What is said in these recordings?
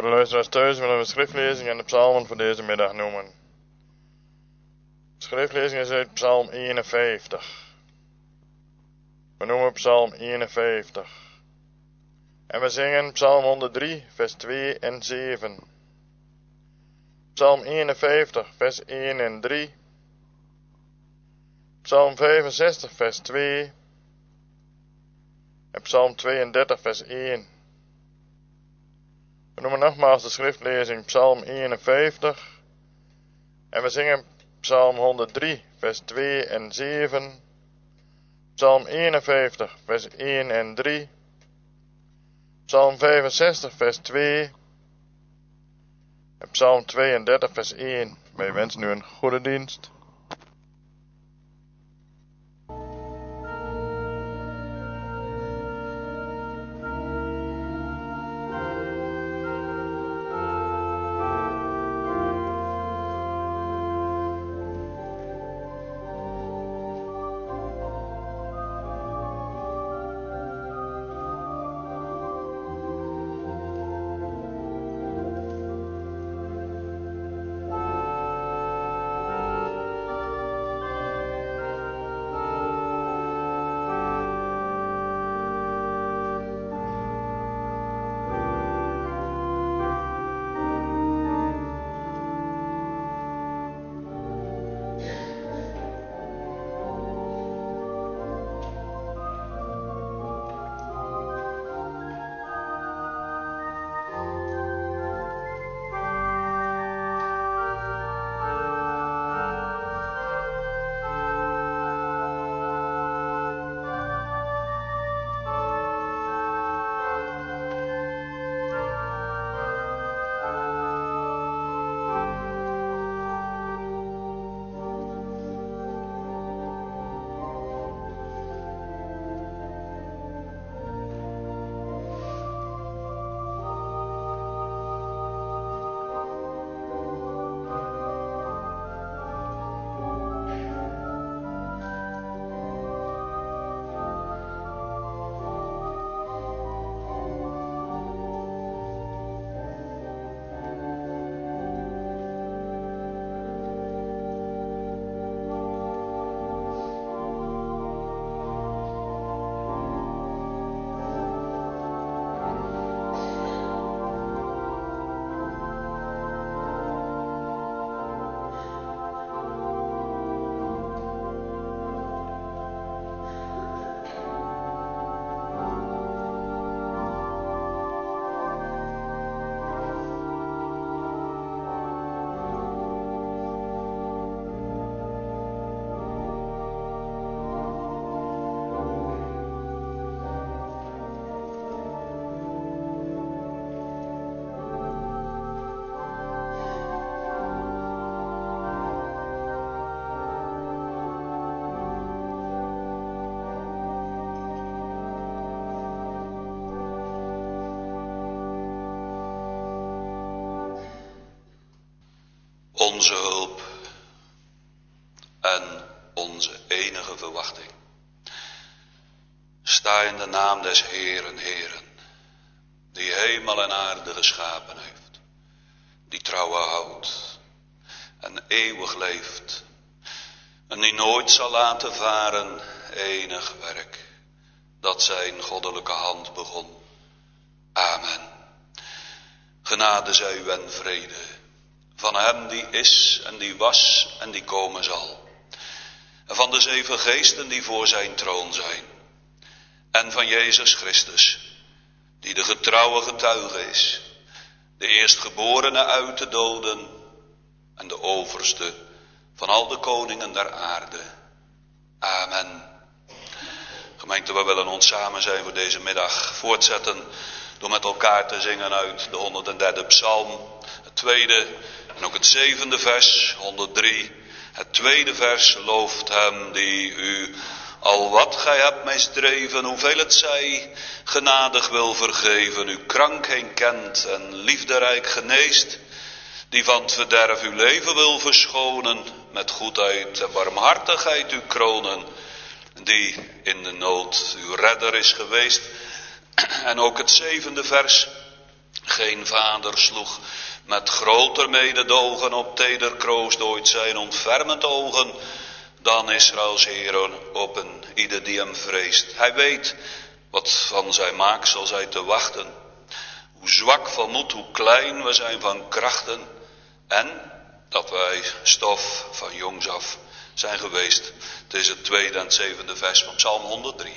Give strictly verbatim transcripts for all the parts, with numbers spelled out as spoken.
Voor de luisteraars thuis willen we schriftlezing en de psalmen voor deze middag noemen. De schriftlezing is uit Psalm eenenvijftig. We noemen Psalm eenenvijftig. En we zingen Psalm honderddrie, vers twee en zeven. Psalm eenenvijftig, vers één en drie. Psalm vijfenzestig, vers twee. En Psalm tweeëndertig, vers één. We noemen nogmaals de schriftlezing Psalm eenenvijftig. En we zingen Psalm honderddrie, vers twee en zeven. Psalm eenenvijftig, vers één en drie. Psalm vijfenzestig, vers twee. En Psalm tweeëndertig, vers één. Wij wensen u een goede dienst. Onze hulp en onze enige verwachting. Sta in de naam des Heeren, Heeren, die hemel en aarde geschapen heeft, die trouwe houdt en eeuwig leeft, en die nooit zal laten varen enig werk, dat zijn goddelijke hand begon. Amen. Genade zij u en vrede, van hem die is en die was en die komen zal. En van de zeven geesten die voor zijn troon zijn. En van Jezus Christus, die de getrouwe getuige is. De eerstgeborene uit de doden en de overste van al de koningen der aarde. Amen. Gemeente, we willen ons samen zijn voor deze middag voortzetten door met elkaar te zingen uit de honderdderde psalm. Het tweede en ook het zevende vers, honderddrie. Het tweede vers, looft hem die u al wat gij hebt misdreven, hoeveel het zij, genadig wil vergeven, u krank heen kent en liefderijk geneest, die van het verderf uw leven wil verschonen, met goedheid en barmhartigheid u kronen, die in de nood uw redder is geweest. En ook het zevende vers, Geen vader sloeg met groter mededogen op teder kroost ooit zijn ontfermend ogen dan Israëls Heeren op een ieder die hem vreest. Hij weet wat van zijn maaksel zij te wachten. Hoe zwak van moed, hoe klein we zijn van krachten. En dat wij stof van jongs af zijn geweest. Het is het tweede en het zevende vers van Psalm honderddrie.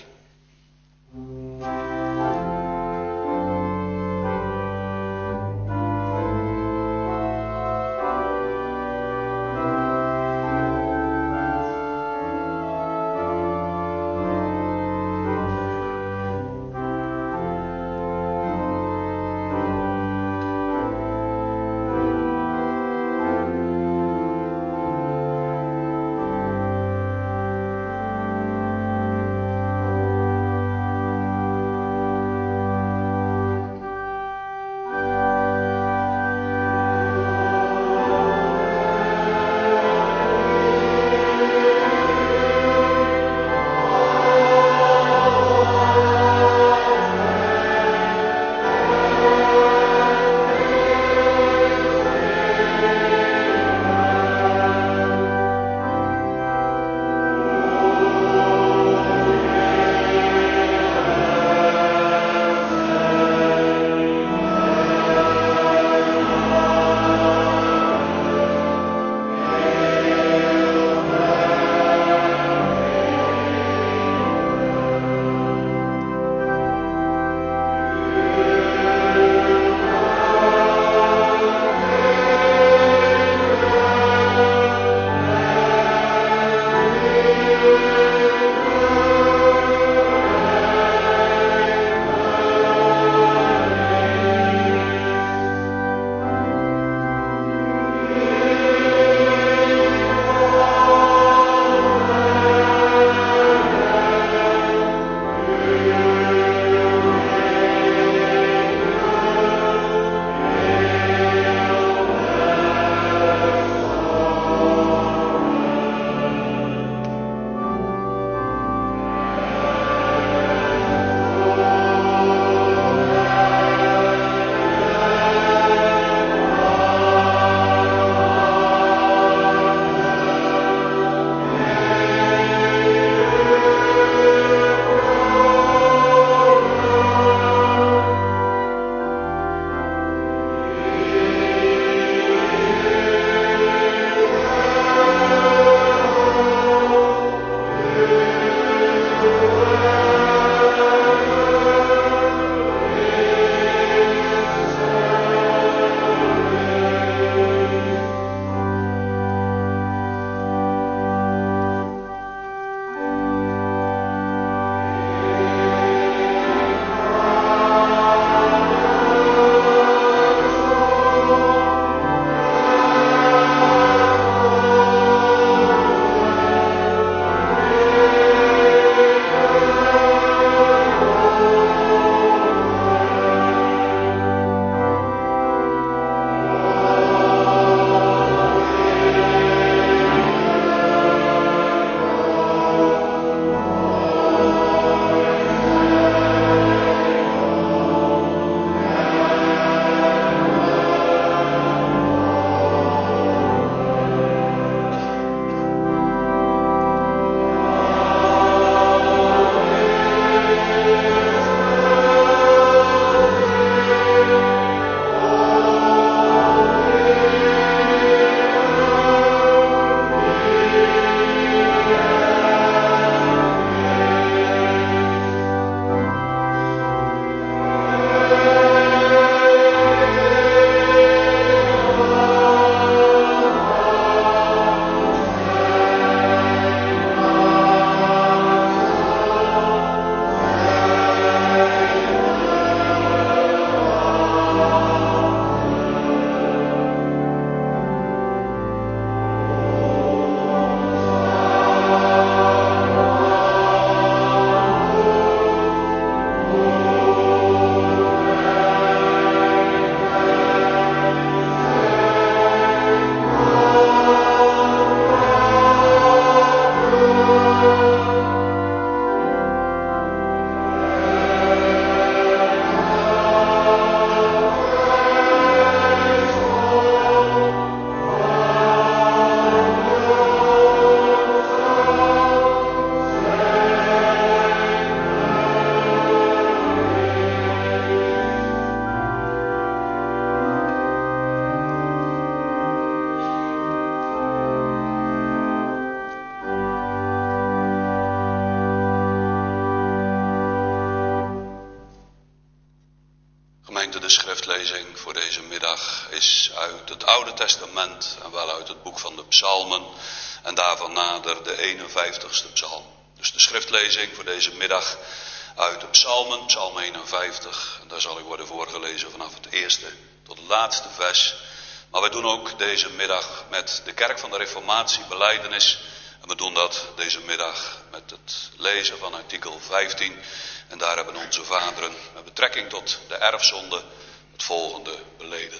Gemeente, de schriftlezing voor deze middag is uit het Oude Testament en wel uit het boek van de Psalmen en daarvan nader de eenenvijftigste psalm. Dus de schriftlezing voor deze middag uit de Psalmen, psalm eenenvijftig, en daar zal ik worden voorgelezen vanaf het eerste tot het laatste vers. Maar we doen ook deze middag met de Kerk van de Reformatie belijdenis. En we doen dat deze middag met het lezen van artikel vijftien. En daar hebben onze vaderen met betrekking tot de erfzonde het volgende beleden.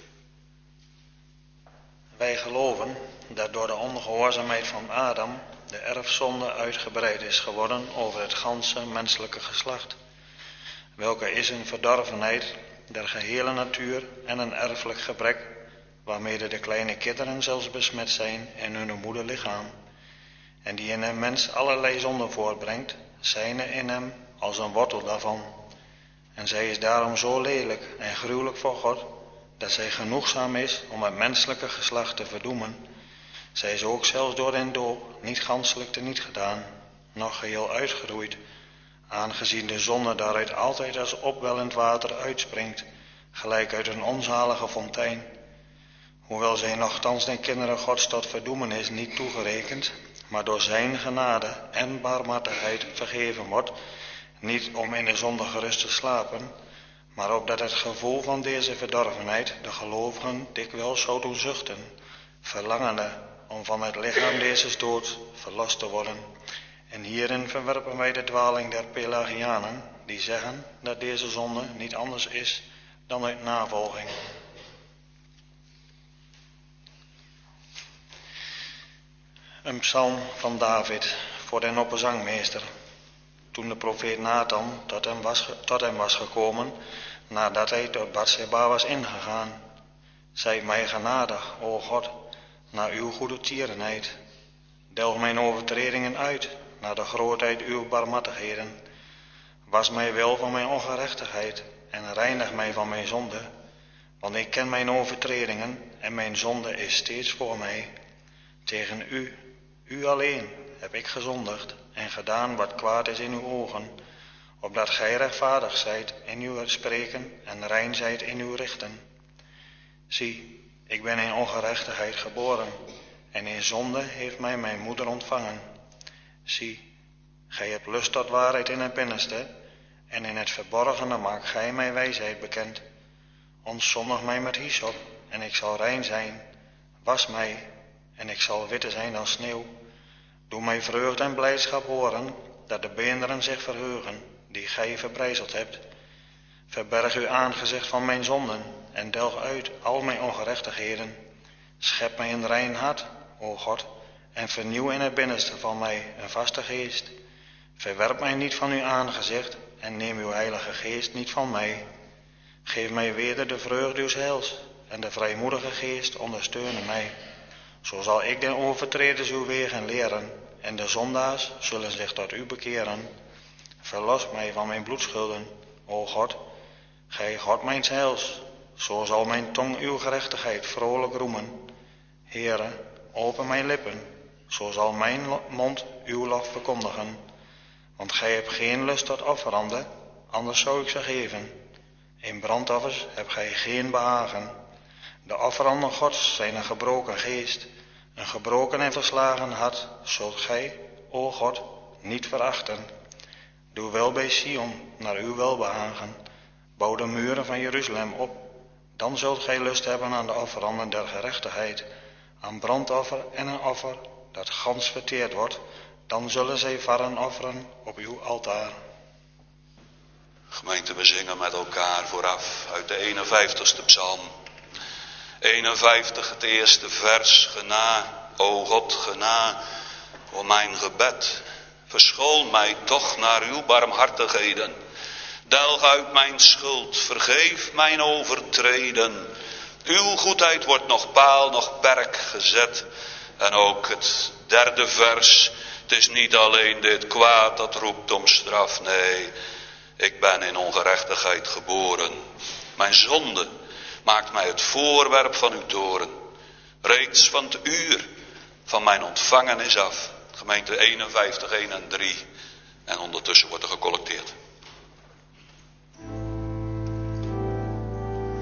Wij geloven dat door de ongehoorzaamheid van Adam de erfzonde uitgebreid is geworden over het ganse menselijke geslacht. Welke is een verdorvenheid der gehele natuur en een erfelijk gebrek, waarmede de kleine kinderen zelfs besmet zijn in hun moederlichaam, en die in een mens allerlei zonde voortbrengt, zijne in hem als een wortel daarvan. En zij is daarom zo lelijk en gruwelijk voor God, dat zij genoegzaam is om het menselijke geslacht te verdoemen. Zij is ook zelfs door den doop niet ganselijk teniet gedaan, noch geheel uitgeroeid, aangezien de zonde daaruit altijd als opwellend water uitspringt, gelijk uit een onzalige fontein. Hoewel zij nochtans den kinderen Gods tot verdoemenis niet toegerekend, maar door zijn genade en barmhartigheid vergeven wordt, niet om in de zonde gerust te slapen, maar opdat het gevoel van deze verdorvenheid de gelovigen dikwijls zou doen zuchten, verlangende om van het lichaam deze dood verlost te worden. En hierin verwerpen wij de dwaling der Pelagianen, die zeggen dat deze zonde niet anders is dan uit navolging. Een psalm van David voor den opperzangmeester. Toen de profeet Nathan tot hem was, tot hem was gekomen, nadat hij tot Batseba was ingegaan. Zij mij genadig, o God, naar uw goede tierenheid. Delg mijn overtredingen uit, naar de grootheid uw barmhartigheden. Was mij wel van mijn ongerechtigheid en reinig mij van mijn zonde. Want ik ken mijn overtredingen en mijn zonde is steeds voor mij. Tegen u, u alleen, heb ik gezondigd en gedaan wat kwaad is in uw ogen, opdat gij rechtvaardig zijt in uw spreken en rein zijt in uw richten. Zie, ik ben in ongerechtigheid geboren, en in zonde heeft mij mijn moeder ontvangen. Zie, gij hebt lust tot waarheid in het binnenste, en in het verborgene maakt gij mij wijsheid bekend. Ontzondig mij met hyssop, en ik zal rein zijn. Was mij, en ik zal witter zijn dan sneeuw. Doe mij vreugde en blijdschap horen, dat de beenderen zich verheugen, die gij verbrijzeld hebt. Verberg uw aangezicht van mijn zonden, en delg uit al mijn ongerechtigheden. Schep mij een rein hart, o God, en vernieuw in het binnenste van mij een vaste geest. Verwerp mij niet van uw aangezicht, en neem uw heilige geest niet van mij. Geef mij weder de vreugde uws heils, en de vrijmoedige geest ondersteune mij. Zo zal ik den overtreders uw wegen leren, en de zondaars zullen zich tot u bekeren. Verlos mij van mijn bloedschulden, o God, gij God mijns heils. Zo zal mijn tong uw gerechtigheid vrolijk roemen. Heere, open mijn lippen, zo zal mijn mond uw lof verkondigen. Want gij hebt geen lust tot offeranden, anders zou ik ze geven. In brandoffers hebt gij geen behagen. De offeranden Gods zijn een gebroken geest, een gebroken en verslagen hart zult gij, o God, niet verachten. Doe wel bij Sion naar uw welbehagen. Bouw de muren van Jeruzalem op. Dan zult gij lust hebben aan de offeranden der gerechtigheid, aan brandoffer en een offer dat gans verteerd wordt. Dan zullen zij varren offeren op uw altaar. Gemeente, we zingen met elkaar vooraf uit de eenenvijftigste psalm. eenenvijftig, het eerste vers. Gena, o God, gena, voor mijn gebed. Verschoon mij toch naar uw barmhartigheden. Delg uit mijn schuld, vergeef mijn overtreden. Uw goedheid wordt nog paal, nog perk gezet. En ook het derde vers. Het is niet alleen dit kwaad dat roept om straf, nee. Ik ben in ongerechtigheid geboren. Mijn zonde maakt mij het voorwerp van uw toorn. Reeds van het uur van mijn ontvangen is af. Gemeente eenenvijftig, één en drie. En ondertussen wordt er gecollecteerd.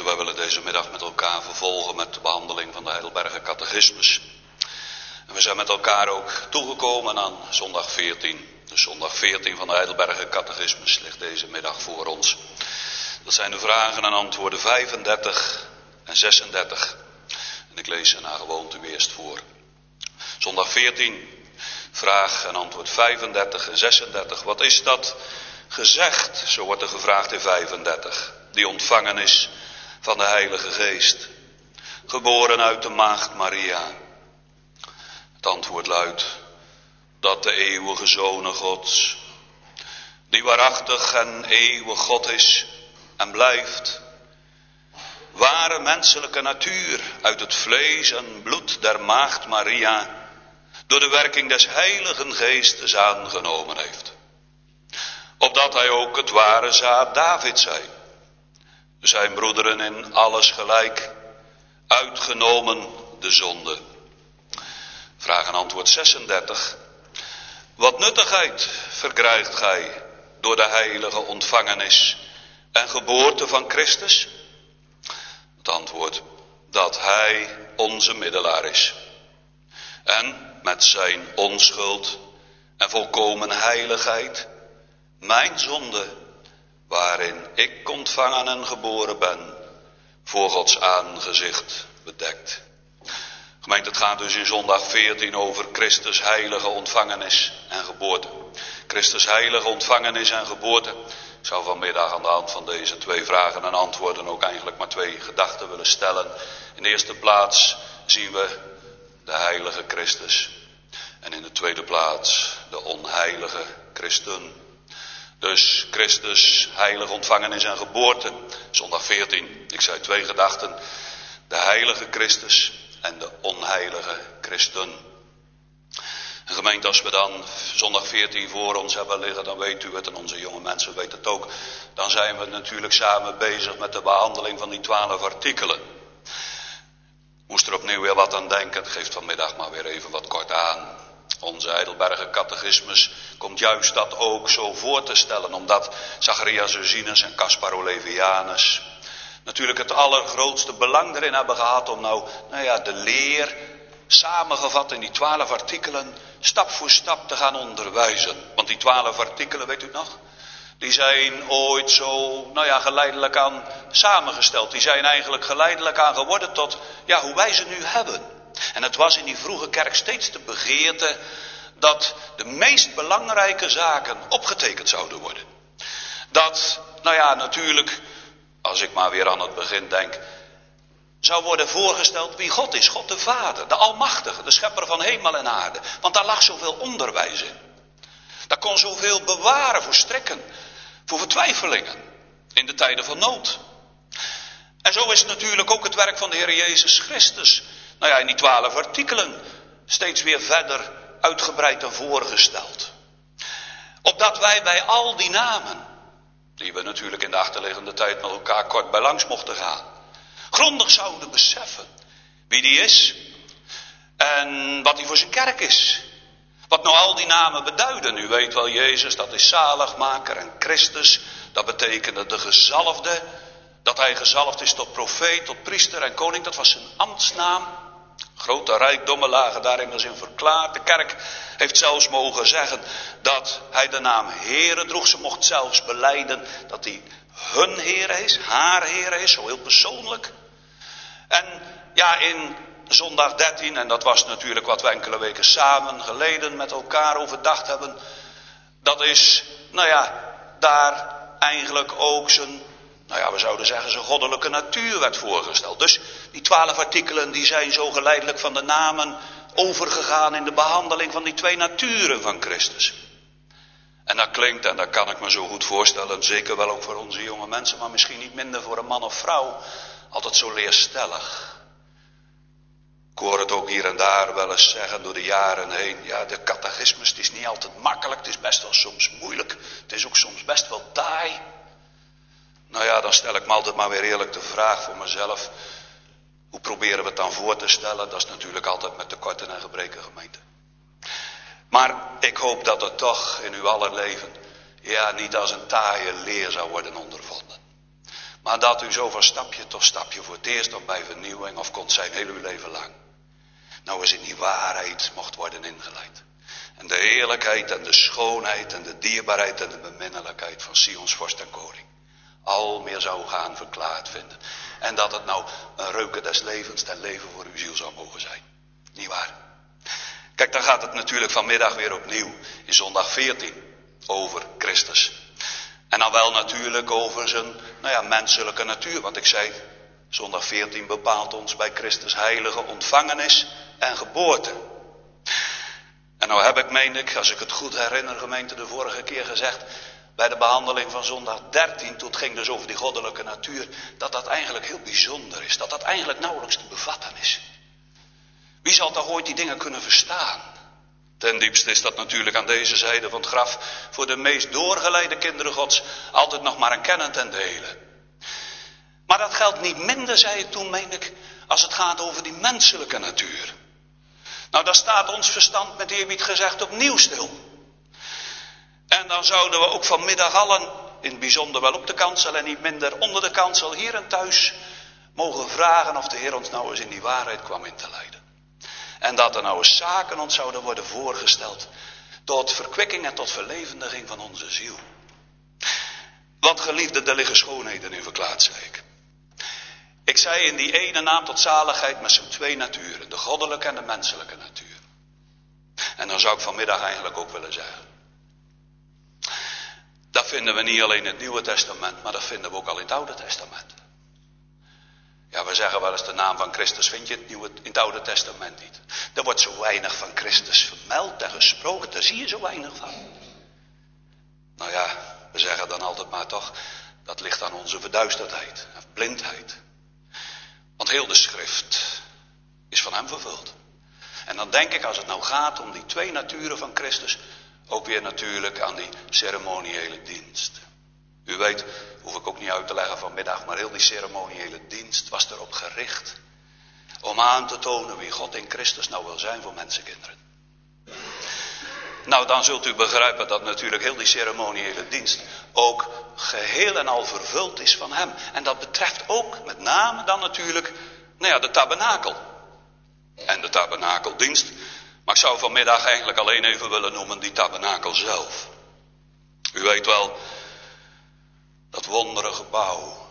wij willen deze middag met elkaar vervolgen met de behandeling van de Heidelberger Catechismus. En we zijn met elkaar ook toegekomen aan zondag veertien. Dus zondag veertien van de Heidelberger Catechismus ligt deze middag voor ons. Dat zijn de vragen en antwoorden vijfendertig en zesendertig. En ik lees ze naar gewoonte weer eerst voor. Zondag veertien, vraag en antwoord vijfendertig en zesendertig. Wat is dat gezegd, zo wordt er gevraagd in vijfendertig. Die ontvangen is van de Heilige Geest. Geboren uit de maagd Maria. Het antwoord luidt dat de eeuwige Zoon Gods, die waarachtig en eeuwig God is en blijft, ware menselijke natuur uit het vlees en bloed der maagd Maria door de werking des Heiligen Geestes aangenomen heeft. Opdat hij ook het ware zaad David zij, zijn broederen in alles gelijk, uitgenomen de zonde. Vraag en antwoord zesendertig. Wat nuttigheid verkrijgt gij door de heilige ontvangenis en geboorte van Christus? Het antwoord, dat hij onze middelaar is. En met zijn onschuld en volkomen heiligheid mijn zonde, waarin ik ontvangen en geboren ben, voor Gods aangezicht bedekt. Gemeente, het gaat dus in zondag veertien over Christus heilige ontvangenis en geboorte. Christus heilige ontvangenis en geboorte. Ik zou vanmiddag aan de hand van deze twee vragen en antwoorden ook eigenlijk maar twee gedachten willen stellen. In de eerste plaats zien we de heilige Christus. En in de tweede plaats de onheilige christen. Dus Christus heilige ontvangenis en geboorte. Zondag veertien. Ik zei twee gedachten. De heilige Christus en de onheilige christen. En gemeente, als we dan zondag veertien voor ons hebben liggen, dan weet u het en onze jonge mensen weten het ook. Dan zijn we natuurlijk samen bezig met de behandeling van die twaalf artikelen. Moest er opnieuw weer wat aan denken, het geeft vanmiddag maar weer even wat kort aan. Onze Heidelberger Catechismus komt juist dat ook zo voor te stellen, omdat Zacharias Ursinus en Caspar Olevianus natuurlijk het allergrootste belang erin hebben gehad om nou, nou ja, de leer samengevat in die twaalf artikelen stap voor stap te gaan onderwijzen. Want die twaalf artikelen, weet u nog? Die zijn ooit zo, nou ja, geleidelijk aan samengesteld. Die zijn eigenlijk geleidelijk aan geworden tot, ja, hoe wij ze nu hebben. En het was in die vroege kerk steeds de begeerte dat de meest belangrijke zaken opgetekend zouden worden. Dat, nou ja, natuurlijk, als ik maar weer aan het begin denk, zou worden voorgesteld wie God is. God de Vader, de Almachtige, de Schepper van hemel en aarde. Want daar lag zoveel onderwijs in. Daar kon zoveel bewaren voor strikken, voor vertwijfelingen in de tijden van nood. En zo is natuurlijk ook het werk van de Heer Jezus Christus, nou ja, in die twaalf artikelen steeds weer verder uitgebreid en voorgesteld. Opdat wij bij al die namen, die we natuurlijk in de achterliggende tijd met elkaar kort bij langs mochten gaan, grondig zouden beseffen wie die is en wat hij voor zijn kerk is. Wat nou al die namen beduiden. U weet wel, Jezus, dat is zaligmaker, en Christus, dat betekende de gezalfde. Dat hij gezalfd is tot profeet, tot priester en koning, dat was zijn ambtsnaam. Grote rijkdommen lagen daar immers in verklaard. De kerk heeft zelfs mogen zeggen dat hij de naam Heere droeg. Ze mocht zelfs belijden dat hij hun Heere is, haar Heere is, zo heel persoonlijk. En ja, in zondag dertien, en dat was natuurlijk wat we enkele weken samen geleden met elkaar overdacht hebben. Dat is, nou ja, daar eigenlijk ook zijn, nou ja, we zouden zeggen zijn goddelijke natuur werd voorgesteld. Dus die twaalf artikelen die zijn zo geleidelijk van de namen overgegaan in de behandeling van die twee naturen van Christus. En dat klinkt, en dat kan ik me zo goed voorstellen, zeker wel ook voor onze jonge mensen, maar misschien niet minder voor een man of vrouw, altijd zo leerstellig. Ik hoor het ook hier en daar wel eens zeggen door de jaren heen. Ja, de catechismus, het is niet altijd makkelijk, het is best wel soms moeilijk. Het is ook soms best wel taai. Nou ja, dan stel ik me altijd maar weer eerlijk de vraag voor mezelf. Hoe proberen we het dan voor te stellen? Dat is natuurlijk altijd met tekorten en gebreken, gemeente. Maar ik hoop dat het toch in uw aller leven, ja, niet als een taaie leer zou worden ondervonden. Maar dat u zo van stapje tot stapje voor het eerst op bij vernieuwing of kon zijn heel uw leven lang. Nou eens in die waarheid mocht worden ingeleid. En de heerlijkheid en de schoonheid en de dierbaarheid en de beminnelijkheid van Sions vorst en koning. Al meer zou gaan verklaard vinden. En dat het nou een reuken des levens ten leven voor uw ziel zou mogen zijn. Niet waar? Kijk, dan gaat het natuurlijk vanmiddag weer opnieuw in zondag veertien over Christus. En dan wel natuurlijk over zijn, nou ja, menselijke natuur. Want ik zei, zondag veertien bepaalt ons bij Christus heilige ontvangenis en geboorte. En nou heb ik, meen ik, als ik het goed herinner, gemeente, de vorige keer gezegd, bij de behandeling van zondag dertien, toen het ging dus over die goddelijke natuur, dat dat eigenlijk heel bijzonder is. Dat dat eigenlijk nauwelijks te bevatten is. Wie zal toch ooit die dingen kunnen verstaan? Ten diepste is dat natuurlijk aan deze zijde van het graf voor de meest doorgeleide kinderen Gods altijd nog maar een kennen ten dele. Maar dat geldt niet minder, zei ik toen, meen ik, als het gaat over die menselijke natuur. Nou, daar staat ons verstand met eerbied gezegd opnieuw stil. En dan zouden we ook vanmiddag allen, in het bijzonder wel op de kansel en niet minder onder de kansel hier en thuis, mogen vragen of de Heer ons nou eens in die waarheid kwam in te leiden. En dat er nou eens zaken ons zouden worden voorgesteld tot verkwikking en tot verlevendiging van onze ziel. Want geliefde, er liggen schoonheden in verklaard, zei ik. Ik zei in die ene naam tot zaligheid met zijn twee naturen, de goddelijke en de menselijke natuur. En dan zou ik vanmiddag eigenlijk ook willen zeggen, dat vinden we niet alleen in het Nieuwe Testament, maar dat vinden we ook al in het Oude Testament. Ja, we zeggen wel eens de naam van Christus vind je in het, Nieuwe, in het Oude Testament niet. Er wordt zo weinig van Christus vermeld en gesproken, daar zie je zo weinig van. Nou ja, we zeggen dan altijd maar toch, dat ligt aan onze verduisterdheid en blindheid. Want heel de schrift is van hem vervuld. En dan denk ik, als het nou gaat om die twee naturen van Christus, ook weer natuurlijk aan die ceremoniële dienst. U weet, hoef ik ook niet uit te leggen vanmiddag, maar heel die ceremoniële dienst was erop gericht om aan te tonen wie God in Christus nou wil zijn voor mensenkinderen. Nou, dan zult u begrijpen dat natuurlijk heel die ceremoniële dienst ook geheel en al vervuld is van hem. En dat betreft ook met name dan natuurlijk, nou ja, de tabernakel. En de tabernakeldienst. Maar ik zou vanmiddag eigenlijk alleen even willen noemen die tabernakel zelf. U weet wel, dat wondere gebouw.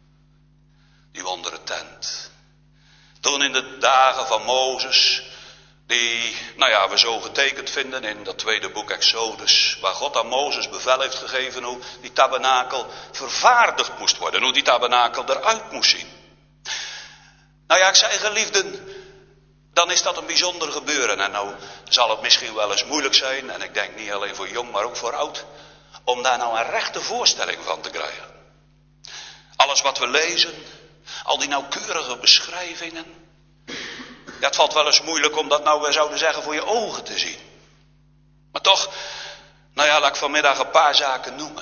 Die wondere tent. Toen in de dagen van Mozes, die, nou ja, we zo getekend vinden in dat tweede boek Exodus, waar God aan Mozes bevel heeft gegeven hoe die tabernakel vervaardigd moest worden, hoe die tabernakel eruit moest zien. Nou ja, ik zei geliefden, dan is dat een bijzonder gebeuren. En nou zal het misschien wel eens moeilijk zijn, en ik denk niet alleen voor jong, maar ook voor oud, om daar nou een rechte voorstelling van te krijgen. Alles wat we lezen, al die nauwkeurige beschrijvingen, ja, het valt wel eens moeilijk om dat nou, we zouden zeggen, voor je ogen te zien. Maar toch, nou ja, laat ik vanmiddag een paar zaken noemen.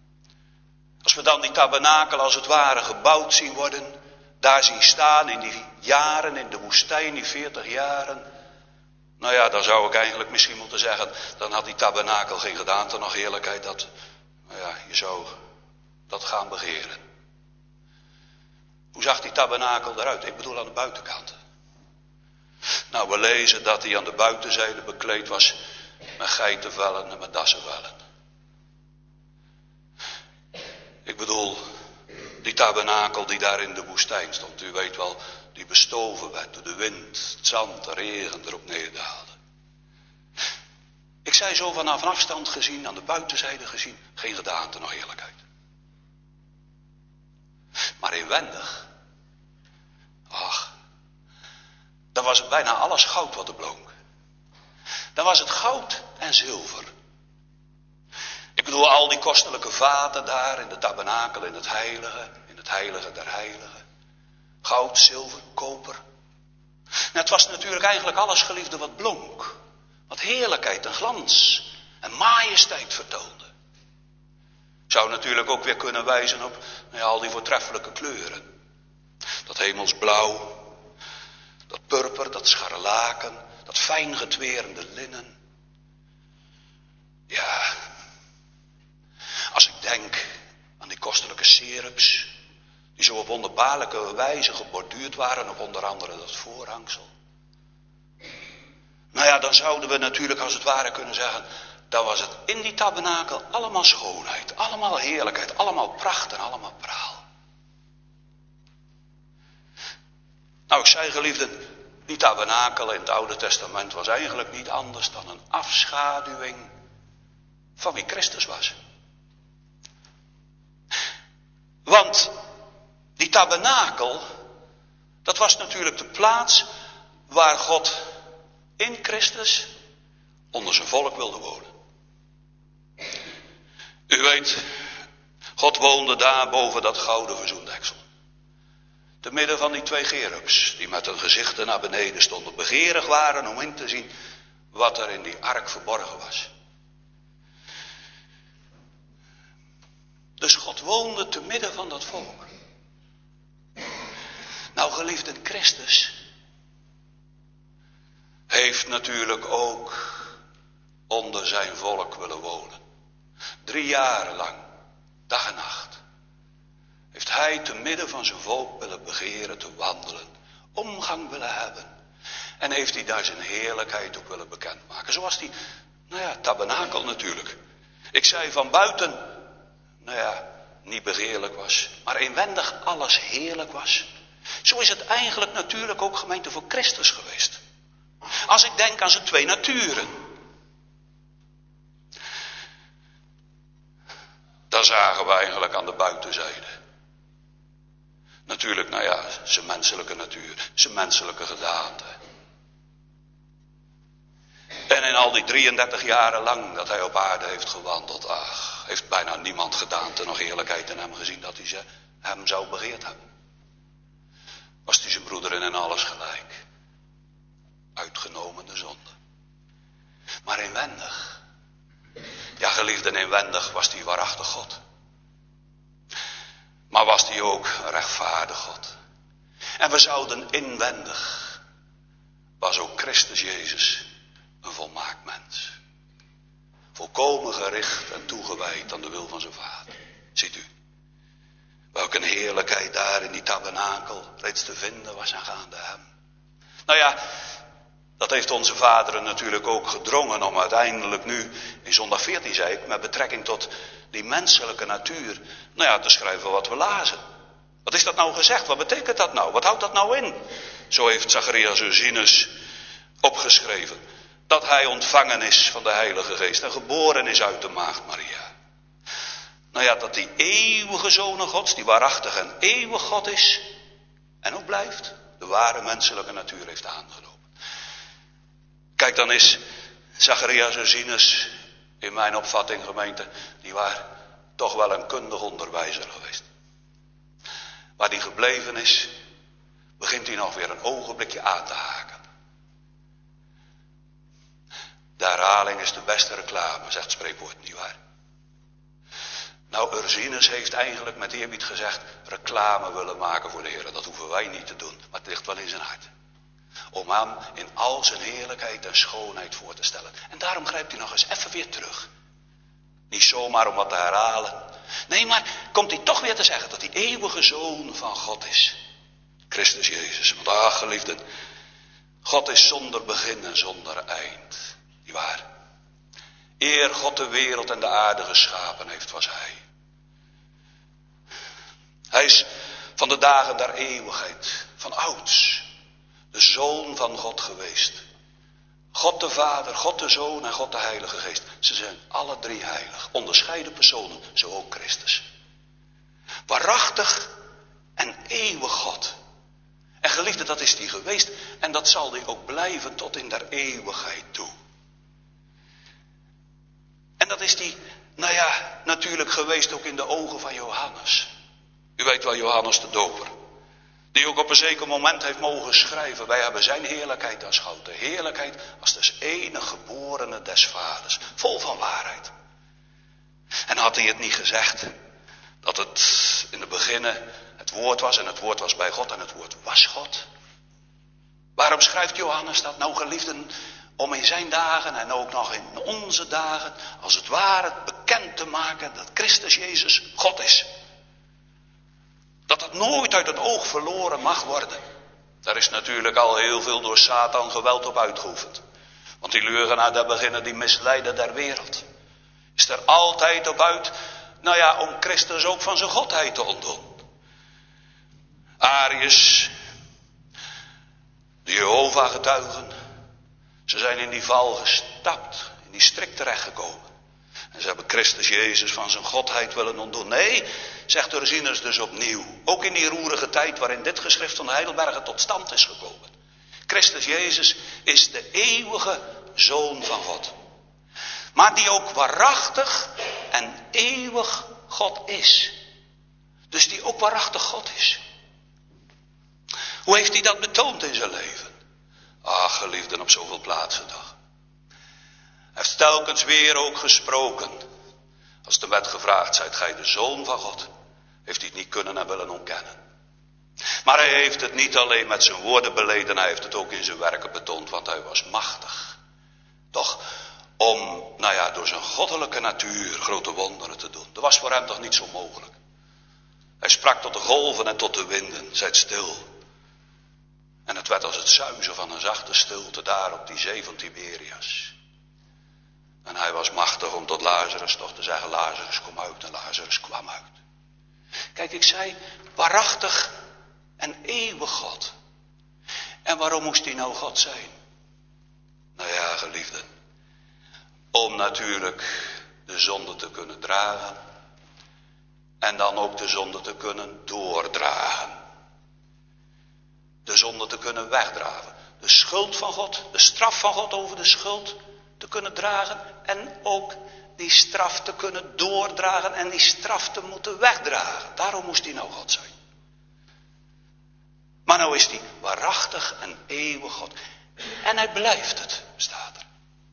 Als we dan die tabernakel als het ware gebouwd zien worden, daar zien staan in die jaren in de woestijn, die veertig jaren. Nou ja, dan zou ik eigenlijk misschien moeten zeggen, dan had die tabernakel geen gedaante, nog heerlijkheid, dat, nou ja, je zou dat gaan begeren. Hoe zag die tabernakel eruit? Ik bedoel aan de buitenkant. Nou, we lezen dat hij aan de buitenzijde bekleed was met geitenvellen en met dassenvellen. Ik bedoel, die tabernakel die daar in de woestijn stond, u weet wel, die bestoven werd door de wind, het zand, de regen erop neerdaalde. Ik zei zo vanaf een afstand gezien, aan de buitenzijde gezien, geen gedaante, nog heerlijkheid. Maar inwendig, ach, dan was het bijna alles goud wat er blonk. Dan was het goud en zilver. Ik bedoel, al die kostelijke vaten daar in de tabernakel, in het heilige, in het heilige der heiligen. Goud, zilver, koper. Nou, het was natuurlijk eigenlijk alles, geliefde, wat blonk. Wat heerlijkheid en glans en majesteit vertoonde. Zou natuurlijk ook weer kunnen wijzen op, nou ja, al die voortreffelijke kleuren. Dat hemelsblauw, dat purper, dat scharlaken, dat fijn getwerende linnen. Ja, als ik denk aan die kostelijke sirups, zo op wonderbaarlijke wijze geborduurd waren op onder andere dat voorhangsel. Nou ja, dan zouden we natuurlijk als het ware kunnen zeggen, dan was het in die tabernakel allemaal schoonheid, allemaal heerlijkheid, allemaal pracht en allemaal praal. Nou, ik zei geliefden, die tabernakel in het Oude Testament was eigenlijk niet anders dan een afschaduwing van wie Christus was. Want die tabernakel, dat was natuurlijk de plaats waar God in Christus onder zijn volk wilde wonen. U weet, God woonde daar boven dat gouden verzoendeksel. Te midden van die twee cherubs die met hun gezichten naar beneden stonden, begeerig waren om in te zien wat er in die ark verborgen was. Dus God woonde te midden van dat volk. Nou, geliefden, Christus heeft natuurlijk ook onder zijn volk willen wonen. Drie jaren lang, dag en nacht, heeft hij te midden van zijn volk willen begeren te wandelen, omgang willen hebben. En heeft hij daar zijn heerlijkheid ook willen bekendmaken. Zoals die, nou ja, tabernakel natuurlijk. Ik zei van buiten, nou ja, niet begeerlijk was, maar inwendig alles heerlijk was. Zo is het eigenlijk natuurlijk ook gemeente voor Christus geweest. Als ik denk aan zijn twee naturen. Dan zagen we eigenlijk aan de buitenzijde. Natuurlijk, nou ja, zijn menselijke natuur, zijn menselijke gedaante. En in al die drieëndertig jaren lang dat hij op aarde heeft gewandeld, ach, heeft bijna niemand gedaante nog eerlijkheid in hem gezien dat hij ze, hem zou begeerd hebben. Was hij zijn broederen in alles gelijk. Uitgenomen de zonde. Maar inwendig, ja geliefden, inwendig was hij waarachtig God. Maar was hij ook een rechtvaardig God. En we zouden inwendig, was ook Christus Jezus een volmaakt mens. Volkomen gericht en toegewijd aan de wil van zijn Vader. Ziet u, welke een heerlijkheid daar in die tabernakel reeds te vinden was aangaande hem. Nou ja, dat heeft onze vaderen natuurlijk ook gedrongen om uiteindelijk nu, in zondag veertien zei ik, met betrekking tot die menselijke natuur, nou ja, te schrijven wat we lazen. Wat is dat nou gezegd? Wat betekent dat nou? Wat houdt dat nou in? Zo heeft Zacharias Ursinus opgeschreven. Dat hij ontvangen is van de Heilige Geest en geboren is uit de maagd Maria. Nou ja, dat die eeuwige Zoon Gods, die waarachtig en eeuwig God is en ook blijft, de ware menselijke natuur heeft aangenomen. Kijk, dan is Zacharias Ursinus in mijn opvatting, gemeente, die was toch wel een kundig onderwijzer geweest. Waar die gebleven is, begint hij nog weer een ogenblikje aan te haken. De herhaling is de beste reclame, zegt het spreekwoord, nietwaar? Nou, Ursinus heeft eigenlijk met eerbied gezegd reclame willen maken voor de Heer. Dat hoeven wij niet te doen, maar het ligt wel in zijn hart. Om hem in al zijn heerlijkheid en schoonheid voor te stellen. En daarom grijpt hij nog eens even weer terug. Niet zomaar om wat te herhalen. Nee, maar komt hij toch weer te zeggen dat hij eeuwige Zoon van God is. Christus Jezus. Want ach, geliefden, God is zonder begin en zonder eind. Niet waar? Eer God de wereld en de aarde geschapen heeft, was hij. Hij is van de dagen der eeuwigheid, van ouds, de Zoon van God geweest. God de Vader, God de Zoon en God de Heilige Geest. Ze zijn alle drie heilig. Onderscheiden personen, zo ook Christus. Waarachtig en eeuwig God. En geliefde, dat is die geweest. En dat zal die ook blijven tot in der eeuwigheid toe. En dat is die, nou ja, natuurlijk geweest ook in de ogen van Johannes. U weet wel, Johannes de Doper. Die ook op een zeker moment heeft mogen schrijven. Wij hebben zijn heerlijkheid aanschouwd. De heerlijkheid als des enige geborene des vaders. Vol van waarheid. En had hij het niet gezegd. Dat het in het beginnen het woord was. En het woord was bij God. En het woord was God. Waarom schrijft Johannes dat? Nou, geliefden, om in zijn dagen en ook nog in onze dagen als het ware bekend te maken dat Christus Jezus God is. Dat dat dat nooit uit het oog verloren mag worden. Daar is natuurlijk al heel veel door Satan geweld op uitgeoefend. Want die leugenaar, daar beginnen die misleiden der wereld. Is er altijd op uit, nou ja, om Christus ook van zijn godheid te ontdoen. Arius, de Jehovah-getuigen, ze zijn in die val gestapt, in die strik terechtgekomen. En ze hebben Christus Jezus van zijn godheid willen ontdoen. Nee, zegt Ursinus dus opnieuw, ook in die roerige tijd waarin dit geschrift van de Heidelbergen tot stand is gekomen. Christus Jezus is de eeuwige Zoon van God. Maar die ook waarachtig en eeuwig God is. Dus die ook waarachtig God is. Hoe heeft hij dat betoond in zijn leven? Ach, geliefden, op zoveel plaatsen toch. Hij heeft telkens weer ook gesproken. Als de wet gevraagd, zijt gij de Zoon van God? Heeft hij het niet kunnen en willen ontkennen. Maar hij heeft het niet alleen met zijn woorden beleden, hij heeft het ook in zijn werken betoond, want hij was machtig. Toch, om, nou ja, door zijn goddelijke natuur grote wonderen te doen. Dat was voor hem toch niet zo mogelijk. Hij sprak tot de golven en tot de winden, zijt stil. En het werd als het suizen van een zachte stilte daar op die zee van Tiberias. En hij was machtig om tot Lazarus toch te zeggen, Lazarus kom uit, en Lazarus kwam uit. Kijk, ik zei, waarachtig en eeuwig God. En waarom moest hij nou God zijn? Nou ja, geliefden, om natuurlijk de zonde te kunnen dragen. En dan ook de zonde te kunnen doordragen. De zonde te kunnen wegdragen. De schuld van God, de straf van God over de schuld te kunnen dragen. En ook die straf te kunnen doordragen en die straf te moeten wegdragen. Daarom moest hij nou God zijn. Maar nou is hij waarachtig en eeuwig God. En hij blijft het, staat er.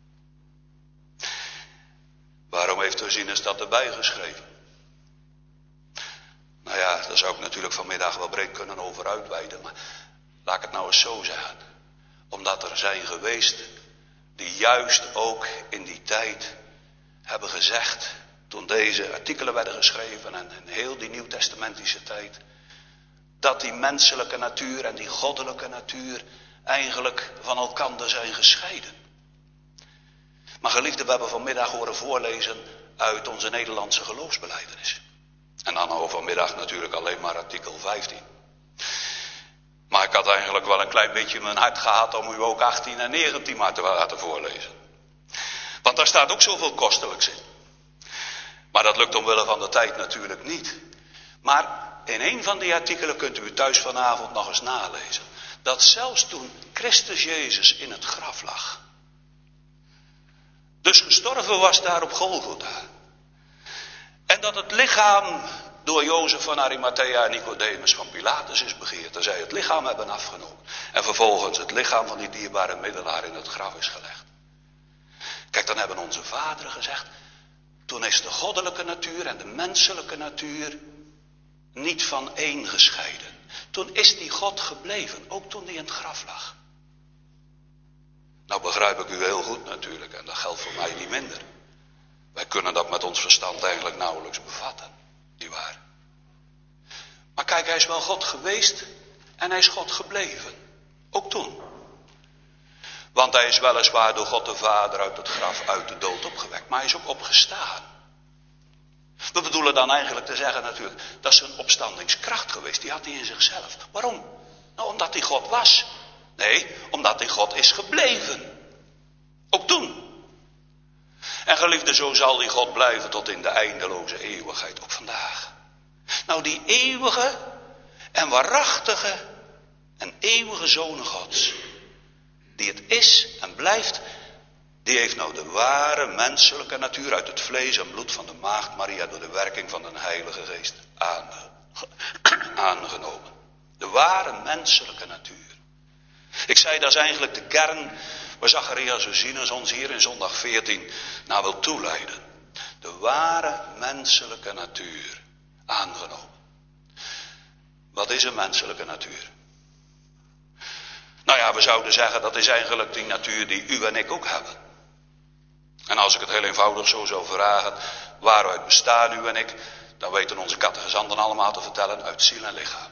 Waarom heeft Ursinus dat erbij geschreven? Nou ja, daar zou ik natuurlijk vanmiddag wel breed kunnen over uitweiden. Maar laat ik het nou eens zo zeggen. Omdat er zijn geweest die juist ook in die tijd hebben gezegd, toen deze artikelen werden geschreven en in heel die nieuwtestamentische tijd, dat die menselijke natuur en die goddelijke natuur eigenlijk van elkander zijn gescheiden. Maar geliefden, we hebben vanmiddag horen voorlezen uit onze Nederlandse geloofsbelijdenis. En dan nou vanmiddag natuurlijk alleen maar artikel vijftien. Maar ik had eigenlijk wel een klein beetje mijn hart gehad om u ook achttien en negentien maar te laten voorlezen. Want daar staat ook zoveel kostelijks in. Maar dat lukt omwille van de tijd natuurlijk niet. Maar in een van die artikelen kunt u thuis vanavond nog eens nalezen. Dat zelfs toen Christus Jezus in het graf lag. Dus gestorven was daar op Golgotha. En dat het lichaam door Jozef van Arimathea en Nicodemus van Pilatus is begeerd. En zij het lichaam hebben afgenomen. En vervolgens het lichaam van die dierbare middelaar in het graf is gelegd. Kijk, dan hebben onze vaderen gezegd, toen is de goddelijke natuur en de menselijke natuur niet van één gescheiden. Toen is die God gebleven, ook toen die in het graf lag. Nou begrijp ik u heel goed natuurlijk en dat geldt voor mij niet minder. Wij kunnen dat met ons verstand eigenlijk nauwelijks bevatten, nietwaar? Maar kijk, hij is wel God geweest en hij is God gebleven, ook toen. Want hij is weliswaar door God de Vader uit het graf, uit de dood opgewekt, maar hij is ook opgestaan. We bedoelen dan eigenlijk te zeggen natuurlijk, dat is een opstandingskracht geweest, die had hij in zichzelf. Waarom? Nou, omdat hij God was. Nee, omdat hij God is gebleven. Ook toen. En geliefde, zo zal die God blijven tot in de eindeloze eeuwigheid, ook vandaag. Nou, die eeuwige en waarachtige en eeuwige Zoon Gods, die het is en blijft, die heeft nou de ware menselijke natuur uit het vlees en bloed van de maagd Maria door de werking van de Heilige Geest aange, aangenomen. De ware menselijke natuur. Ik zei, dat is eigenlijk de kern waar Zacharias Ursinus ons hier in zondag veertien naar wil toeleiden. De ware menselijke natuur aangenomen. Wat is een menselijke natuur? Nou ja, we zouden zeggen, dat is eigenlijk die natuur die u en ik ook hebben. En als ik het heel eenvoudig zo zou vragen, waaruit bestaan u en ik, Dan weten onze catechizanten allemaal te vertellen uit ziel en lichaam.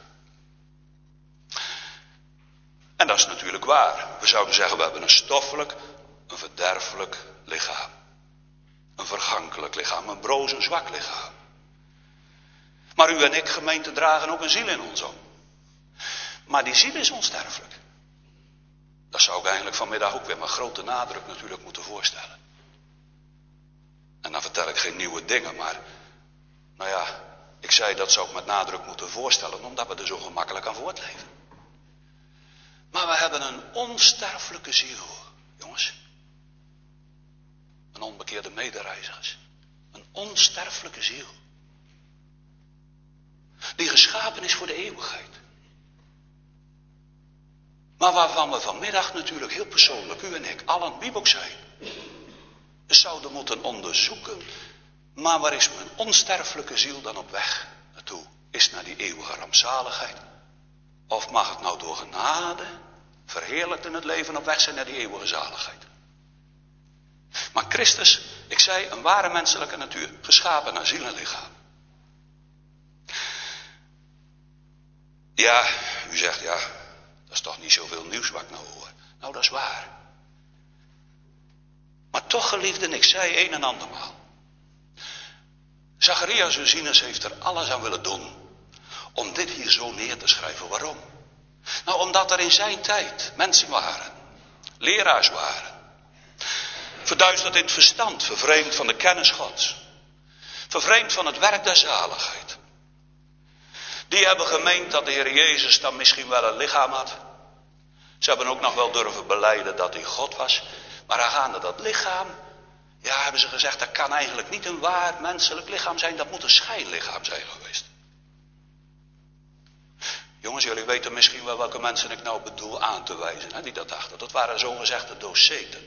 En dat is natuurlijk waar. We zouden zeggen, we hebben een stoffelijk, een verderfelijk lichaam. Een vergankelijk lichaam, een broos, een zwak lichaam. Maar u en ik, gemeente, dragen ook een ziel in ons om. Maar die ziel is onsterfelijk. Dat zou ik eigenlijk vanmiddag ook weer met grote nadruk natuurlijk moeten voorstellen. En dan vertel ik geen nieuwe dingen, maar nou ja, ik zei dat zou ik met nadruk moeten voorstellen, omdat we er zo gemakkelijk aan voortleven. Maar we hebben een onsterfelijke ziel, jongens. Een onbekeerde medereizigers. Een onsterfelijke ziel. Die geschapen is voor de eeuwigheid. Maar waarvan we vanmiddag natuurlijk heel persoonlijk, u en ik, allen, wie ook zijn, zouden moeten onderzoeken. Maar waar is mijn onsterfelijke ziel dan op weg naartoe? Is het naar die eeuwige rampzaligheid? Of mag het nou door genade, verheerlijkt in het leven, op weg zijn naar die eeuwige zaligheid? Maar Christus, ik zei, een ware menselijke natuur, geschapen naar ziel en lichaam. Ja, u zegt ja, dat is toch niet zoveel nieuws wat ik nou hoor. Nou, dat is waar. Maar toch, geliefden, ik zei een en andermaal. Zacharias Ursinus heeft er alles aan willen doen om dit hier zo neer te schrijven. Waarom? Nou, omdat er in zijn tijd mensen waren, leraars waren, verduisterd in het verstand, vervreemd van de kennis Gods, vervreemd van het werk der zaligheid. Die hebben gemeend dat de Heer Jezus dan misschien wel een lichaam had. Ze hebben ook nog wel durven belijden dat hij God was. Maar aangaande dat lichaam, ja, hebben ze gezegd, dat kan eigenlijk niet een waar menselijk lichaam zijn. Dat moet een schijnlichaam zijn geweest. Jongens, jullie weten misschien wel welke mensen ik nou bedoel aan te wijzen, hè, die dat dachten. Dat waren zogezegde doceten.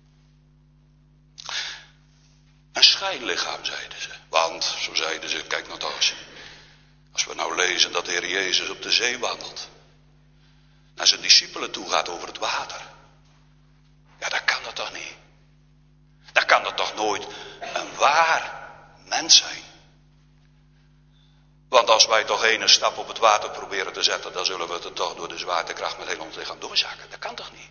Een schijnlichaam, zeiden ze. Want, zo zeiden ze, kijk nou thuis. Als we nou lezen dat de Heer Jezus op de zee wandelt. Naar zijn discipelen toe gaat over het water. Ja, dat kan dat toch niet. Dat kan dat toch nooit een waar mens zijn. Want als wij toch ene stap op het water proberen te zetten, dan zullen we het er toch door de zwaartekracht met heel ons lichaam doorzakken. Dat kan toch niet.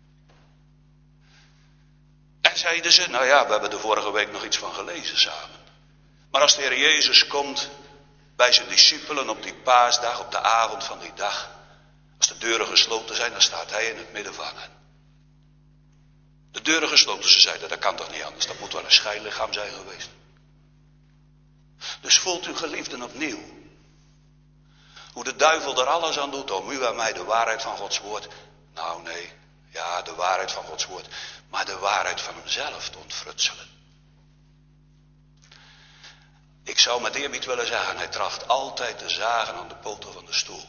En zeiden ze, nou ja, we hebben de vorige week nog iets van gelezen samen. Maar als de Heer Jezus komt bij zijn discipelen op die paasdag, op de avond van die dag, als de deuren gesloten zijn, dan staat hij in het midden van hen. De deuren gesloten, ze zeiden, dat kan toch niet anders, dat moet wel een schijnlichaam zijn geweest. Dus voelt u, geliefden, opnieuw hoe de duivel er alles aan doet om u en mij de waarheid van Gods woord, nou nee, ja, de waarheid van Gods woord, maar de waarheid van hemzelf te ontfrutselen. Ik zou met eerbied willen zeggen, hij tracht altijd te zagen aan de poten van de stoel.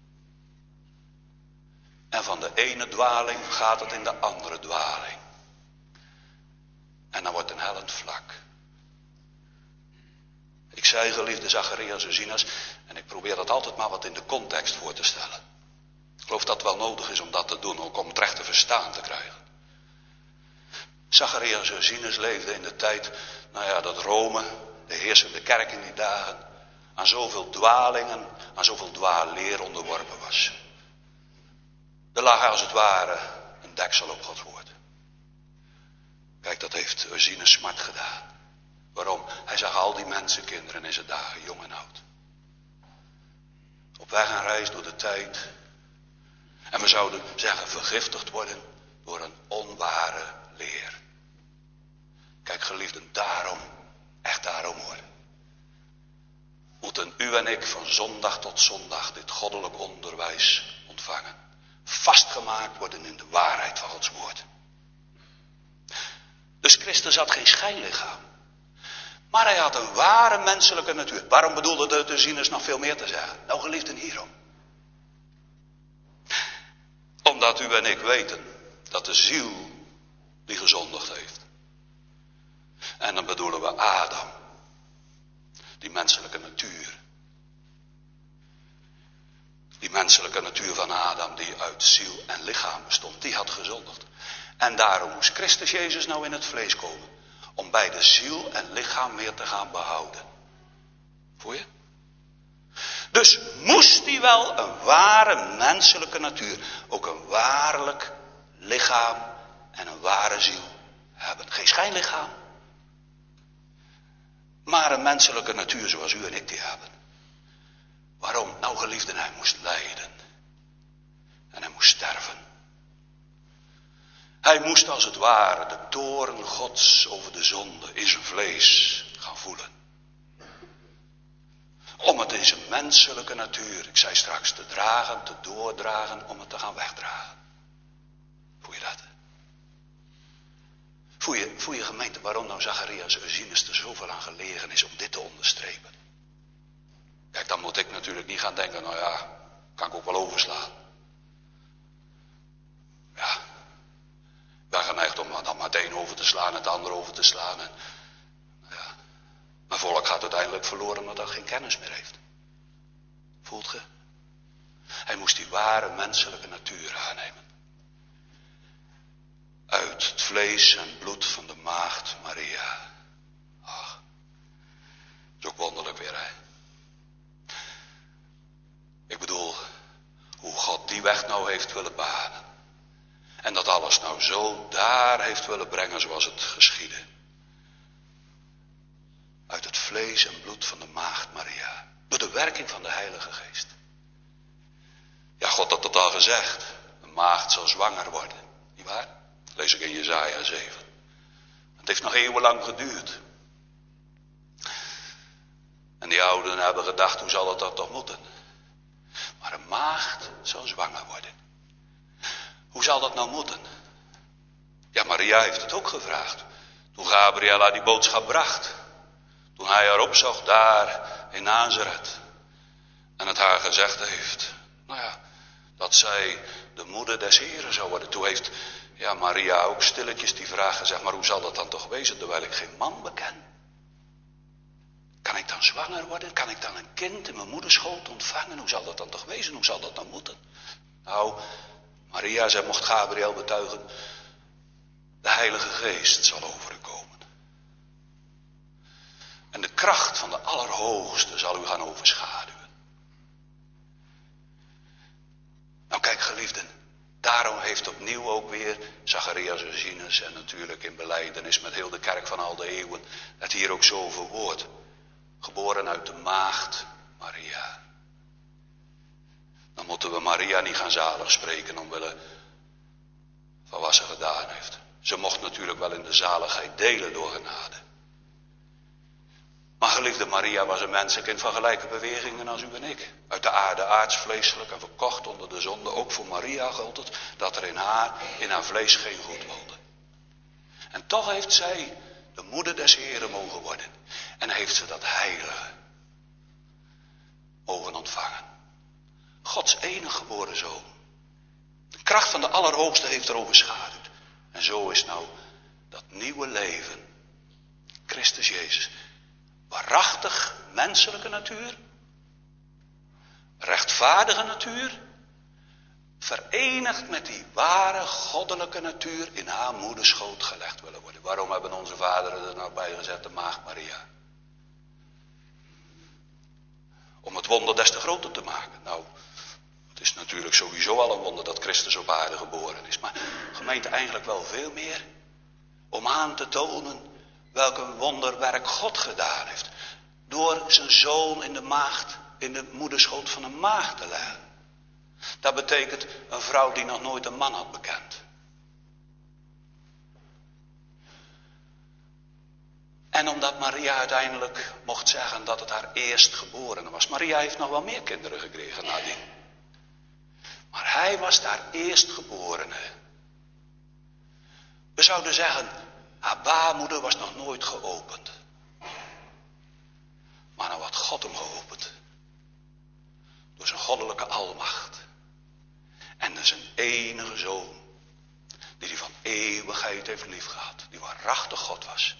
En van de ene dwaling gaat het in de andere dwaling. En dan wordt een hellend vlak. Ik zei, geliefde Zacharias Ursinus, en ik probeer dat altijd maar wat in de context voor te stellen. Ik geloof dat het wel nodig is om dat te doen, ook om het rechte verstaan te krijgen. Zacharias Ursinus leefde in de tijd, nou ja, dat Rome, de heersende kerk in die dagen, aan zoveel dwalingen, aan zoveel dwaalleer onderworpen was. Er lag als het ware een deksel op Gods woord. Kijk, dat heeft Ursinus smart gedaan. Waarom? Hij zag al die mensenkinderen in zijn dagen, jong en oud. Op weg en reis door de tijd. En we zouden zeggen vergiftigd worden door een onware leer. Kijk, geliefden, daarom, echt daarom hoor. Moeten u en ik van zondag tot zondag dit goddelijk onderwijs ontvangen. Vastgemaakt worden in de waarheid van Gods woord. Dus Christus had geen schijnlichaam. Maar hij had een ware menselijke natuur. Waarom bedoelde de Ursinus nog veel meer te zeggen? Nou, geliefden, hierom. Omdat u en ik weten dat de ziel die gezondigd heeft. En dan bedoelen we Adam. Die menselijke natuur. Die menselijke natuur van Adam die uit ziel en lichaam bestond. Die had gezondigd. En daarom moest Christus Jezus nou in het vlees komen. Om bij de ziel en lichaam weer te gaan behouden. Voel je? Dus moest hij wel een ware menselijke natuur, ook een waarlijk lichaam en een ware ziel hebben. Geen schijnlichaam, maar een menselijke natuur zoals u en ik die hebben. Waarom? Nou geliefden, hij moest lijden. En hij moest sterven. Hij moest als het ware de toorn Gods over de zonde in zijn vlees gaan voelen. Om het in zijn menselijke natuur, ik zei straks, te dragen, te doordragen, om het te gaan wegdragen. Voel je dat? Voel je, voel je gemeente waarom nou Zacharias Eusinus er zoveel aan gelegen is om dit te onderstrepen? Kijk, dan moet ik natuurlijk niet gaan denken, nou ja, kan ik ook wel overslaan. Ja, ik ben geneigd om dan maar het een over te slaan en het ander over te slaan. En, ja, mijn volk gaat uiteindelijk verloren omdat hij geen kennis meer heeft. Voelt ge? Hij moest die ware menselijke natuur aannemen. Uit het vlees en bloed van de maagd Maria. Ach, dat is ook wonderlijk weer, hè. Ik bedoel, hoe God die weg nou heeft willen banen. En dat alles nou zo daar heeft willen brengen zoals het geschiedde. Uit het vlees en bloed van de maagd Maria. Door de werking van de Heilige Geest. Ja, God had het al gezegd. Een maagd zal zwanger worden. Niet waar? Lees ik in Jesaja zeven. Het heeft nog eeuwenlang geduurd. En die ouderen hebben gedacht, hoe zal het dat toch moeten? Maar een maagd zal zwanger worden. Hoe zal dat nou moeten? Ja, Maria heeft het ook gevraagd. Toen Gabriel haar die boodschap bracht. Toen hij haar opzocht daar in Nazareth. En het haar gezegd heeft. Nou ja, dat zij de moeder des Heren zou worden. Toen heeft ja, Maria ook stilletjes die vraag gezegd. Maar hoe zal dat dan toch wezen terwijl ik geen man beken? Kan ik dan zwanger worden? Kan ik dan een kind in mijn moederschoot ontvangen? Hoe zal dat dan toch wezen? Hoe zal dat dan moeten? Nou, Maria, zij mocht Gabriel betuigen. De Heilige Geest zal over u komen. En de kracht van de Allerhoogste zal u gaan overschaduwen. Nou kijk geliefden, daarom heeft opnieuw ook weer Zacharias Eusinus en natuurlijk in belijdenis met heel de kerk van al de eeuwen het hier ook zo verwoord. Geboren uit de maagd Maria. Dan moeten we Maria niet gaan zalig spreken omwille van wat ze gedaan heeft. Ze mocht natuurlijk wel in de zaligheid delen door genade. Maar geliefde Maria was een mensenkind van gelijke bewegingen als u en ik. Uit de aarde aardsvleeselijk en verkocht onder de zonde. Ook voor Maria geldt het dat er in haar, in haar vlees geen goed woonde. En toch heeft zij de moeder des Heren mogen worden. En heeft ze dat heilige mogen ontvangen. Gods enige geboren zoon. De kracht van de Allerhoogste heeft er overschaduwd. En zo is nou dat nieuwe leven. Christus Jezus. Waarachtig menselijke natuur. Rechtvaardige natuur. Verenigd met die ware goddelijke natuur in haar moederschoot gelegd willen worden. Waarom hebben onze vaderen er nou bij gezet, de maagd Maria? Om het wonder des te groter te maken. Nou, het is natuurlijk sowieso al een wonder dat Christus op aarde geboren is. Maar gemeente eigenlijk wel veel meer. Om aan te tonen welk een wonderwerk God gedaan heeft. Door zijn zoon in de maagd, in de moederschoot van een maagd te leggen. Dat betekent een vrouw die nog nooit een man had bekend. En omdat Maria uiteindelijk mocht zeggen dat het haar eerstgeborene was. Maria heeft nog wel meer kinderen gekregen nadien. Maar hij was haar eerstgeborene. We zouden zeggen, haar baarmoeder was nog nooit geopend. Maar nou had God hem geopend. Door zijn goddelijke almacht. En dus zijn enige zoon. Die hij van eeuwigheid heeft liefgehad. Die waarachtig God was.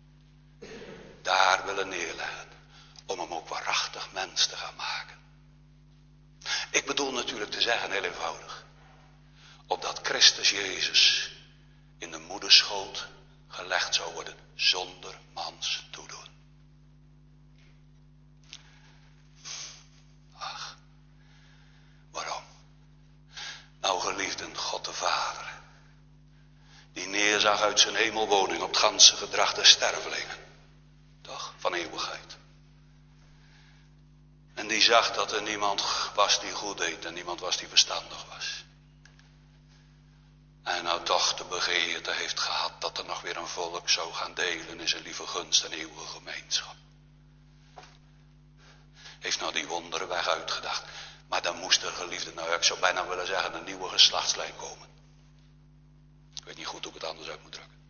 Daar willen neerleggen. Om hem ook waarachtig mens te gaan maken. Ik bedoel natuurlijk te zeggen heel eenvoudig. Opdat Christus Jezus in de moederschoot gelegd zou worden. Zonder mans toedoen. God de Vader. Die neerzag uit zijn hemelwoning op het ganse gedrag der stervelingen. Toch? Van eeuwigheid. En die zag dat er niemand was die goed deed en niemand was die verstandig was. En nou toch de begeerte heeft gehad dat er nog weer een volk zou gaan delen in zijn lieve gunst en eeuwige gemeenschap. Heeft nou die wonderen weg uitgedacht. Maar dan moest er, geliefde, nou ik zou bijna willen zeggen, een nieuwe geslachtslijn komen. Ik weet niet goed hoe ik het anders uit moet drukken.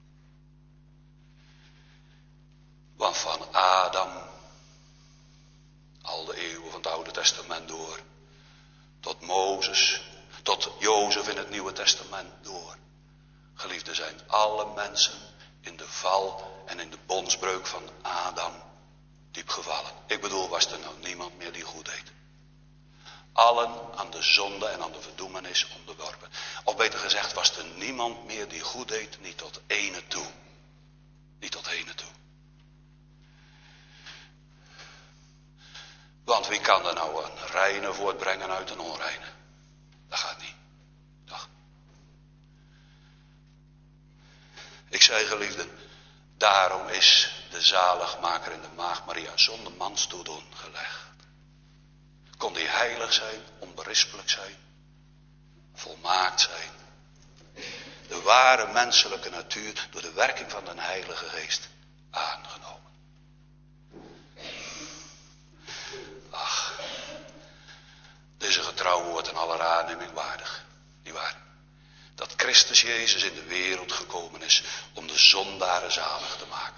Want van Adam, al de eeuwen van het Oude Testament door, tot Mozes, tot Jozef in het Nieuwe Testament door. Geliefde, zijn alle mensen in de val en in de bondsbreuk van Adam diep gevallen. Ik bedoel, was er nou niemand meer die goed deed. Allen aan de zonde en aan de verdoemenis onderworpen. Of beter gezegd, was er niemand meer die goed deed, niet tot ene toe. Niet tot ene toe. Want wie kan er nou een reine voortbrengen uit een onreine? Dat gaat niet. Toch? Ik zei, geliefden, daarom is de zaligmaker in de maagd Maria zonder mans toedoen gelegd. Kon die heilig zijn, onberispelijk zijn, volmaakt zijn. De ware menselijke natuur door de werking van de Heilige Geest aangenomen. Ach, dit is een getrouw woord en aller aanneming waardig. Niet waar? Dat Christus Jezus in de wereld gekomen is om de zondaren zalig te maken.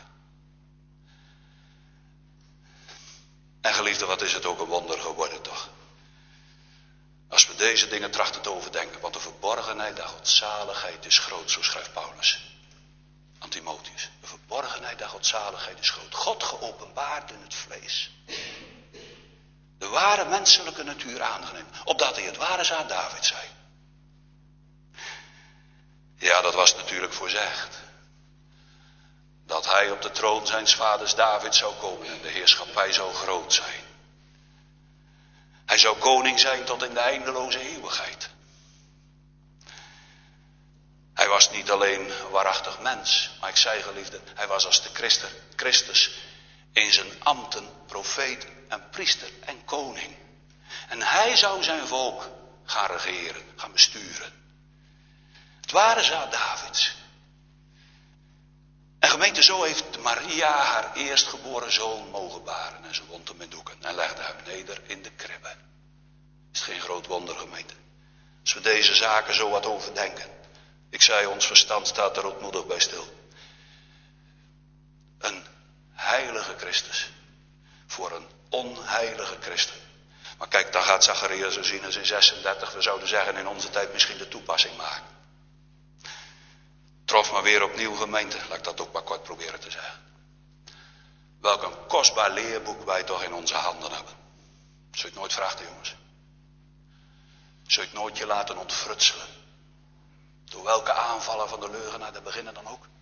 En geliefde, wat is het ook een wonder geworden toch? Als we deze dingen trachten te overdenken, want de verborgenheid der godzaligheid is groot, zo schrijft Paulus aan Timotheus. De verborgenheid der godzaligheid is groot. God geopenbaard in het vlees. De ware menselijke natuur aangenomen, opdat hij het ware zaad David zei. Ja, dat was natuurlijk voorzegd. Dat hij op de troon zijns vaders David zou komen en de heerschappij zou groot zijn. Hij zou koning zijn tot in de eindeloze eeuwigheid. Hij was niet alleen een waarachtig mens, maar ik zei geliefde, hij was als de Christus, Christus in zijn ambten, profeet en priester en koning. En hij zou zijn volk gaan regeren, gaan besturen. Het ware zaad Davids. En gemeente, zo heeft Maria haar eerstgeboren zoon mogen baren. En ze wond hem in doeken en legde hem neder in de kribbe. Is het geen groot wonder, gemeente? Als we deze zaken zo wat overdenken. Ik zei, ons verstand staat er ootmoedig bij stil. Een heilige Christus. Voor een onheilige christen. Maar kijk, dan gaat Zacharias in zesendertig, we zouden zeggen in onze tijd misschien de toepassing maken. Trof maar weer opnieuw, gemeente, laat ik dat ook maar kort proberen te zeggen. Welk een kostbaar leerboek wij toch in onze handen hebben. Zul je het nooit vragen, jongens? Zul je het nooit je laten ontfrutselen? Door welke aanvallen van de leugenaar te beginnen dan ook?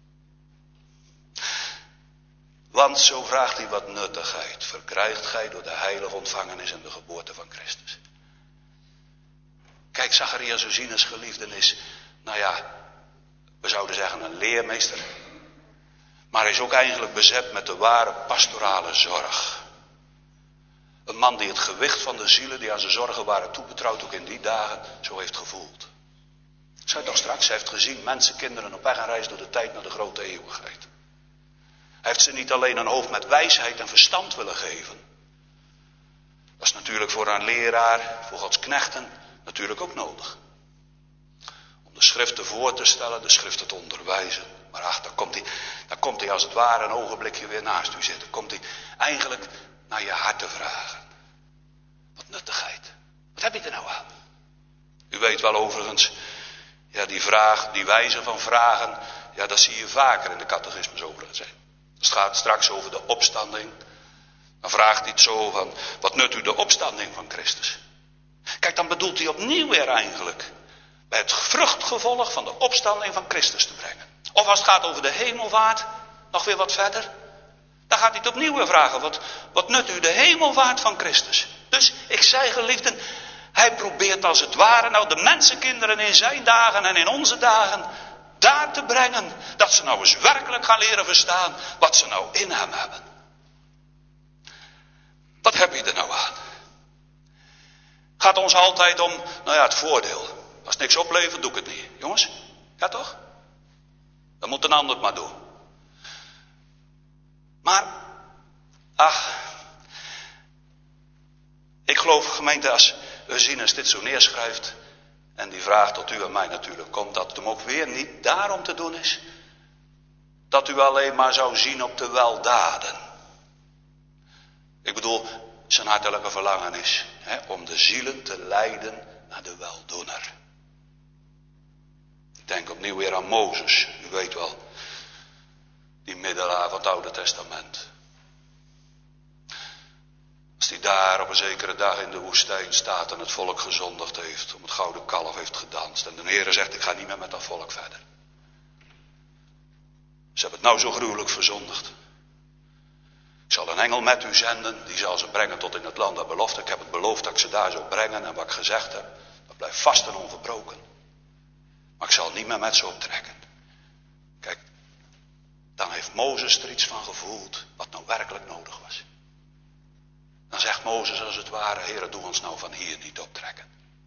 Want zo vraagt hij wat nuttigheid verkrijgt gij door de heilige ontvangenis en de geboorte van Christus. Kijk, Zacharias Ozinus geliefden is, nou ja, we zouden zeggen een leermeester. Maar hij is ook eigenlijk bezet met de ware pastorale zorg. Een man die het gewicht van de zielen die aan zijn zorgen waren toebetrouwd ook in die dagen zo heeft gevoeld. Ik zei toch straks, hij heeft gezien mensen, kinderen op weg en reis door de tijd naar de grote eeuwigheid. Hij heeft ze niet alleen een hoofd met wijsheid en verstand willen geven. Dat is natuurlijk voor een leraar, voor Gods knechten, natuurlijk ook nodig. Om de schriften voor te stellen, de schriften te onderwijzen. Maar ach, dan komt hij, dan komt hij als het ware een ogenblikje weer naast u zitten. Dan komt hij eigenlijk naar je hart te vragen. Wat nuttigheid. Wat heb je er nou aan? U weet wel overigens, ja, die vraag, die wijze van vragen, ja, dat zie je vaker in de catechismus overigens. Het gaat straks over de opstanding. Dan vraagt hij het zo van, wat nut u de opstanding van Christus? Kijk, dan bedoelt hij opnieuw weer eigenlijk bij het vruchtgevolg van de opstanding van Christus te brengen. Of als het gaat over de hemelvaart, nog weer wat verder. Dan gaat hij het opnieuw weer vragen, wat, wat nut u de hemelvaart van Christus? Dus ik zei, geliefden, Hij probeert als het ware nou de mensenkinderen in zijn dagen en in onze dagen daar te brengen. Dat ze nou eens werkelijk gaan leren verstaan wat ze nou in hem hebben. Wat heb je er nou aan? Gaat ons altijd om, nou ja, het voordeel. Als het niks oplevert, doe ik het niet. Jongens, ja toch? Dan moet een ander het maar doen. Maar, ach, ik geloof gemeente als Ursinus dit zo neerschrijft en die vraag tot u en mij natuurlijk komt, dat het hem ook weer niet daarom te doen is dat u alleen maar zou zien op de weldaden. Ik bedoel, zijn hartelijke verlangen is hè, om de zielen te leiden naar de weldoener. Ik denk opnieuw weer aan Mozes, u weet wel, die middelaar van het Oude Testament. Als hij daar op een zekere dag in de woestijn staat en het volk gezondigd heeft, om het gouden kalf heeft gedanst. En de Heere zegt, ik ga niet meer met dat volk verder. Ze hebben het nou zo gruwelijk verzondigd. Ik zal een engel met u zenden, die zal ze brengen tot in het land der belofte. Ik heb het beloofd dat ik ze daar zou brengen en wat ik gezegd heb, dat blijft vast en onverbroken. Maar ik zal niet meer met ze optrekken. Kijk, dan heeft Mozes er iets van gevoeld wat nou werkelijk nodig was. Dan zegt Mozes als het ware, Heere, doe ons nou van hier niet optrekken.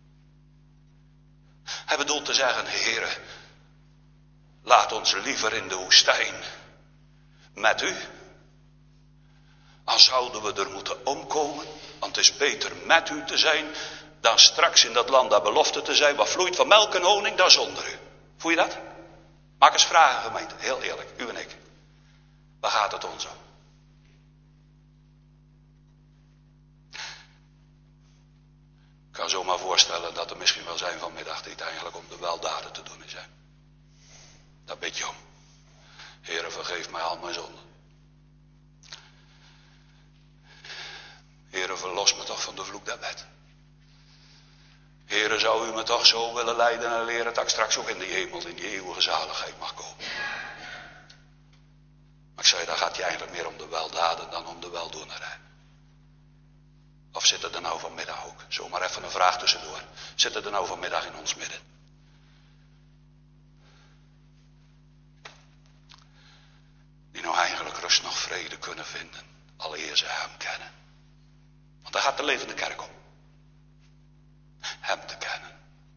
Hij bedoelt te zeggen, Heere, laat ons liever in de woestijn met u. Dan zouden we er moeten omkomen, want het is beter met u te zijn dan straks in dat land der belofte te zijn, wat vloeit van melk en honing, dan zonder u. Voel je dat? Maak eens vragen, gemeente, heel eerlijk, u en ik. Waar gaat het ons om? Ik kan zomaar voorstellen dat er misschien wel zijn vanmiddag die het eigenlijk om de weldaden te doen is. Hè? Daar bid je om. Heere, vergeef mij al mijn zonden. Heere, verlos me toch van de vloek der wet. Heere, zou u me toch zo willen leiden en leren dat ik straks ook in die hemel, in die eeuwige zaligheid mag komen. Maar ik zei, daar gaat het eigenlijk meer om de weldaden dan om de weldoenerij. Of zit er nou vanmiddag ook? Zomaar even een vraag tussendoor. Zit er nou vanmiddag in ons midden? Die nou eigenlijk rust nog vrede kunnen vinden. Alleer ze hem kennen. Want daar gaat de levende kerk om. Hem te kennen.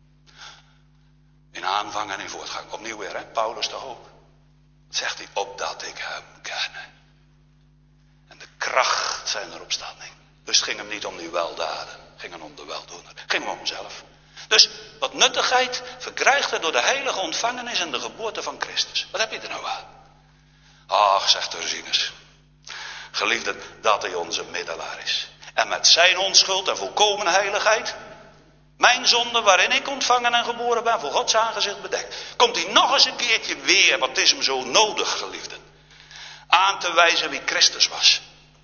In aanvang en in voortgang. Opnieuw weer, hè? Paulus toch ook. Zegt hij, opdat ik hem ken. En de kracht zijn er opstanding. Dus het ging hem niet om die weldaden. Het ging hem om de weldoener. Het ging hem om hemzelf. Dus wat nuttigheid verkrijgt er door de heilige ontvangenis en de geboorte van Christus. Wat heb je er nou aan? Ach, zegt Ursinus. Geliefden, dat hij onze middelaar is. En met zijn onschuld en volkomen heiligheid, mijn zonde waarin ik ontvangen en geboren ben, voor Gods aangezicht bedekt. Komt hij nog eens een keertje weer, wat is hem zo nodig, geliefden, aan te wijzen wie Christus was.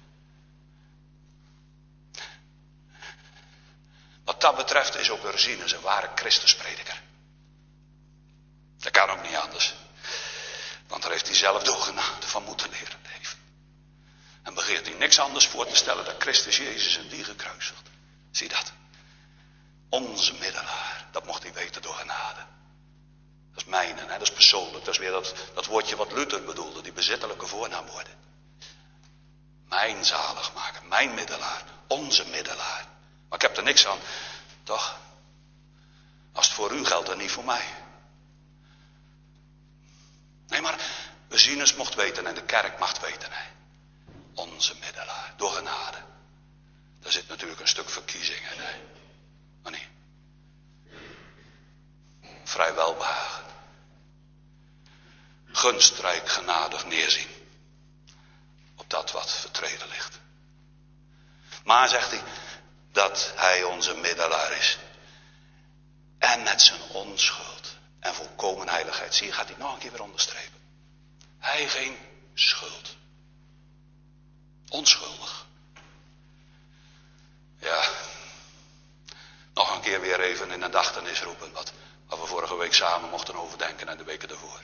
Wat dat betreft is ook Ursinus een ware Christusprediker. Dat kan ook niet anders. Want daar heeft hij zelf door genade van moeten leren leven. En begeert hij niks anders voor te stellen dan Christus Jezus en die gekruisigd. Zie dat? Onze middelaar, dat mocht hij weten door genade. Dat is mijne, hè? Dat is persoonlijk. Dat is weer dat, dat woordje wat Luther bedoelde, die bezittelijke voornaamwoorden. Mijn zaligmaker, mijn middelaar, onze middelaar. Maar ik heb er niks aan, toch? Als het voor u geldt en niet voor mij. Nee, maar Ursinus mocht weten en de kerk mag weten. Hè? Onze middelaar, door genade. Daar zit natuurlijk een stuk verkiezing in. Hè? Maar niet. Vrij welbehagen. Gunstrijk genadig neerzien. Op dat wat vertreden ligt. Maar zegt hij, dat hij onze middelaar is. En met zijn onschuld en volkomen heiligheid. Zie je, gaat hij nog een keer weer onderstrepen. Hij geen schuld. Onschuldig. Ja. Nog een keer weer even in een gedachtenis roepen. Wat, wat we vorige week samen mochten overdenken en de weken daarvoor.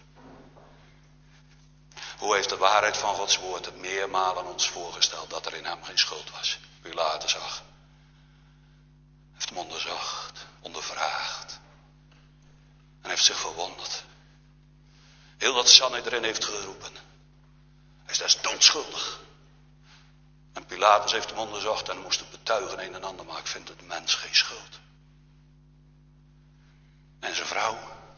Hoe heeft de waarheid van Gods woord het meermalen ons voorgesteld dat er in hem geen schuld was. Wie later zag. Heeft hem onderzag. heeft zich verwonderd. Heel dat Sanhedrin heeft geroepen. Hij is des doodschuldig. En Pilatus heeft hem onderzocht en moest het betuigen een en ander, maar ik vind het mens geen schuld. En zijn vrouw,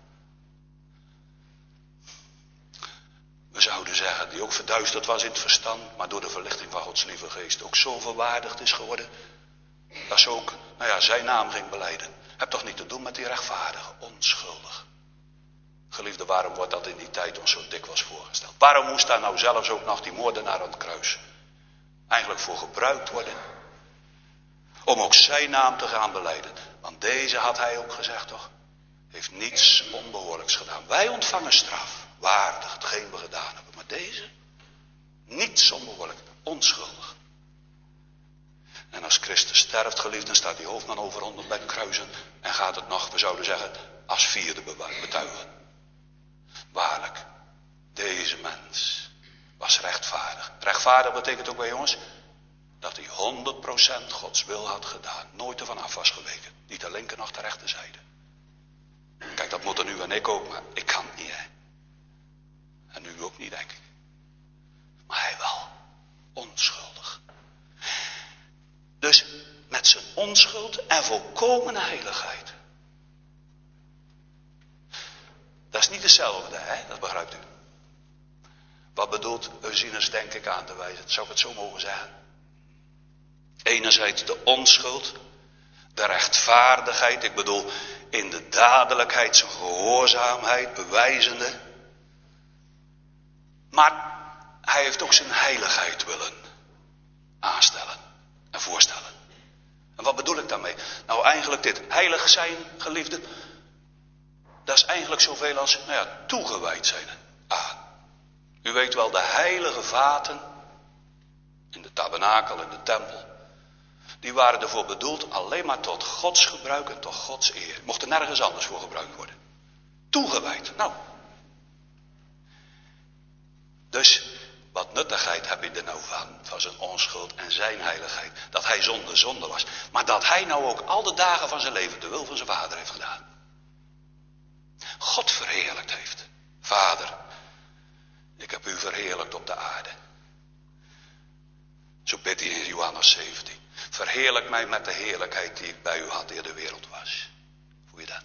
we zouden zeggen, die ook verduisterd was in het verstand, maar door de verlichting van Gods lieve geest ook zo verwaardigd is geworden, dat ze ook, nou ja, zijn naam ging belijden. Heb toch niet te doen met die rechtvaardige, onschuldig. Geliefde, waarom wordt dat in die tijd ons zo dikwijls voorgesteld? Waarom moest daar nou zelfs ook nog die moordenaar aan het kruis eigenlijk voor gebruikt worden? Om ook zijn naam te gaan belijden. Want deze, had hij ook gezegd toch, heeft niets onbehoorlijks gedaan. Wij ontvangen straf, waardig hetgeen we gedaan hebben. Maar deze, niets onbehoorlijk, onschuldig. En als Christus sterft, geliefd, dan staat die hoofdman over honderd bij het kruisen. En gaat het nog, we zouden zeggen, als vierde betuigen. Waarlijk, deze mens was rechtvaardig. Rechtvaardig betekent ook bij jongens, dat hij honderd procent Gods wil had gedaan. Nooit ervan af was geweken. Niet de linker nog de rechterzijde. Kijk, dat moeten u en ik ook, maar ik kan het niet, hè. En u ook niet, denk ik. Maar hij wel. Onschuldig. Dus met zijn onschuld en volkomen heiligheid. Dat is niet hetzelfde, hè? Dat begrijpt u. Wat bedoelt Eusebius, denk ik, aan te wijzen? Zou ik het zo mogen zeggen? Enerzijds de onschuld, de rechtvaardigheid, ik bedoel in de dadelijkheid, zijn gehoorzaamheid, bewijzende. Maar hij heeft ook zijn heiligheid willen aanstellen en voorstellen. En wat bedoel ik daarmee? Nou, eigenlijk dit. Heilig zijn, geliefde, dat is eigenlijk zoveel als, nou ja, toegewijd zijn aan. U weet wel, de heilige vaten in de tabernakel, in de tempel, die waren ervoor bedoeld alleen maar tot Gods gebruik en tot Gods eer. Mochten nergens anders voor gebruikt worden. Toegewijd. Nou. Dus, wat nuttigheid heb je er nou van, van zijn onschuld en zijn heiligheid. Dat hij zonder zonde was. Maar dat hij nou ook al de dagen van zijn leven de wil van zijn vader heeft gedaan. God verheerlijkt heeft. Vader, ik heb u verheerlijkt op de aarde. Zo bidt hij in Johannes zeventien. Verheerlijk mij met de heerlijkheid die ik bij u had eer de wereld was. Voel je dat?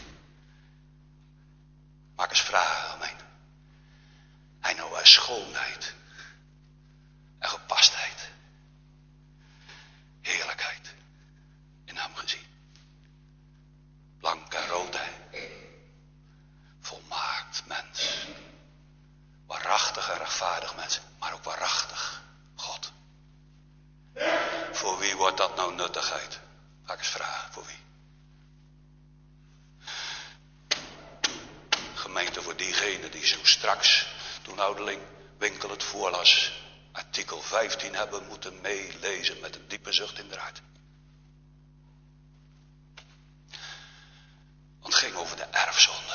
Maak eens vragen, gemeen. Hij nou uit schoonheid en gepastheid, heerlijkheid in hem gezien. Blank en rood, hè? Volmaakt mens. Waarachtig en rechtvaardig mens, maar ook waarachtig God. Voor wie wordt dat nou nuttigheid? Ga ik eens vragen, voor wie? Gemeente, voor diegenen die zo straks, toen ouderling Winkel het voorlas, artikel vijftien hebben moeten meelezen met een diepe zucht in de hart. Want het ging over de erfzonde.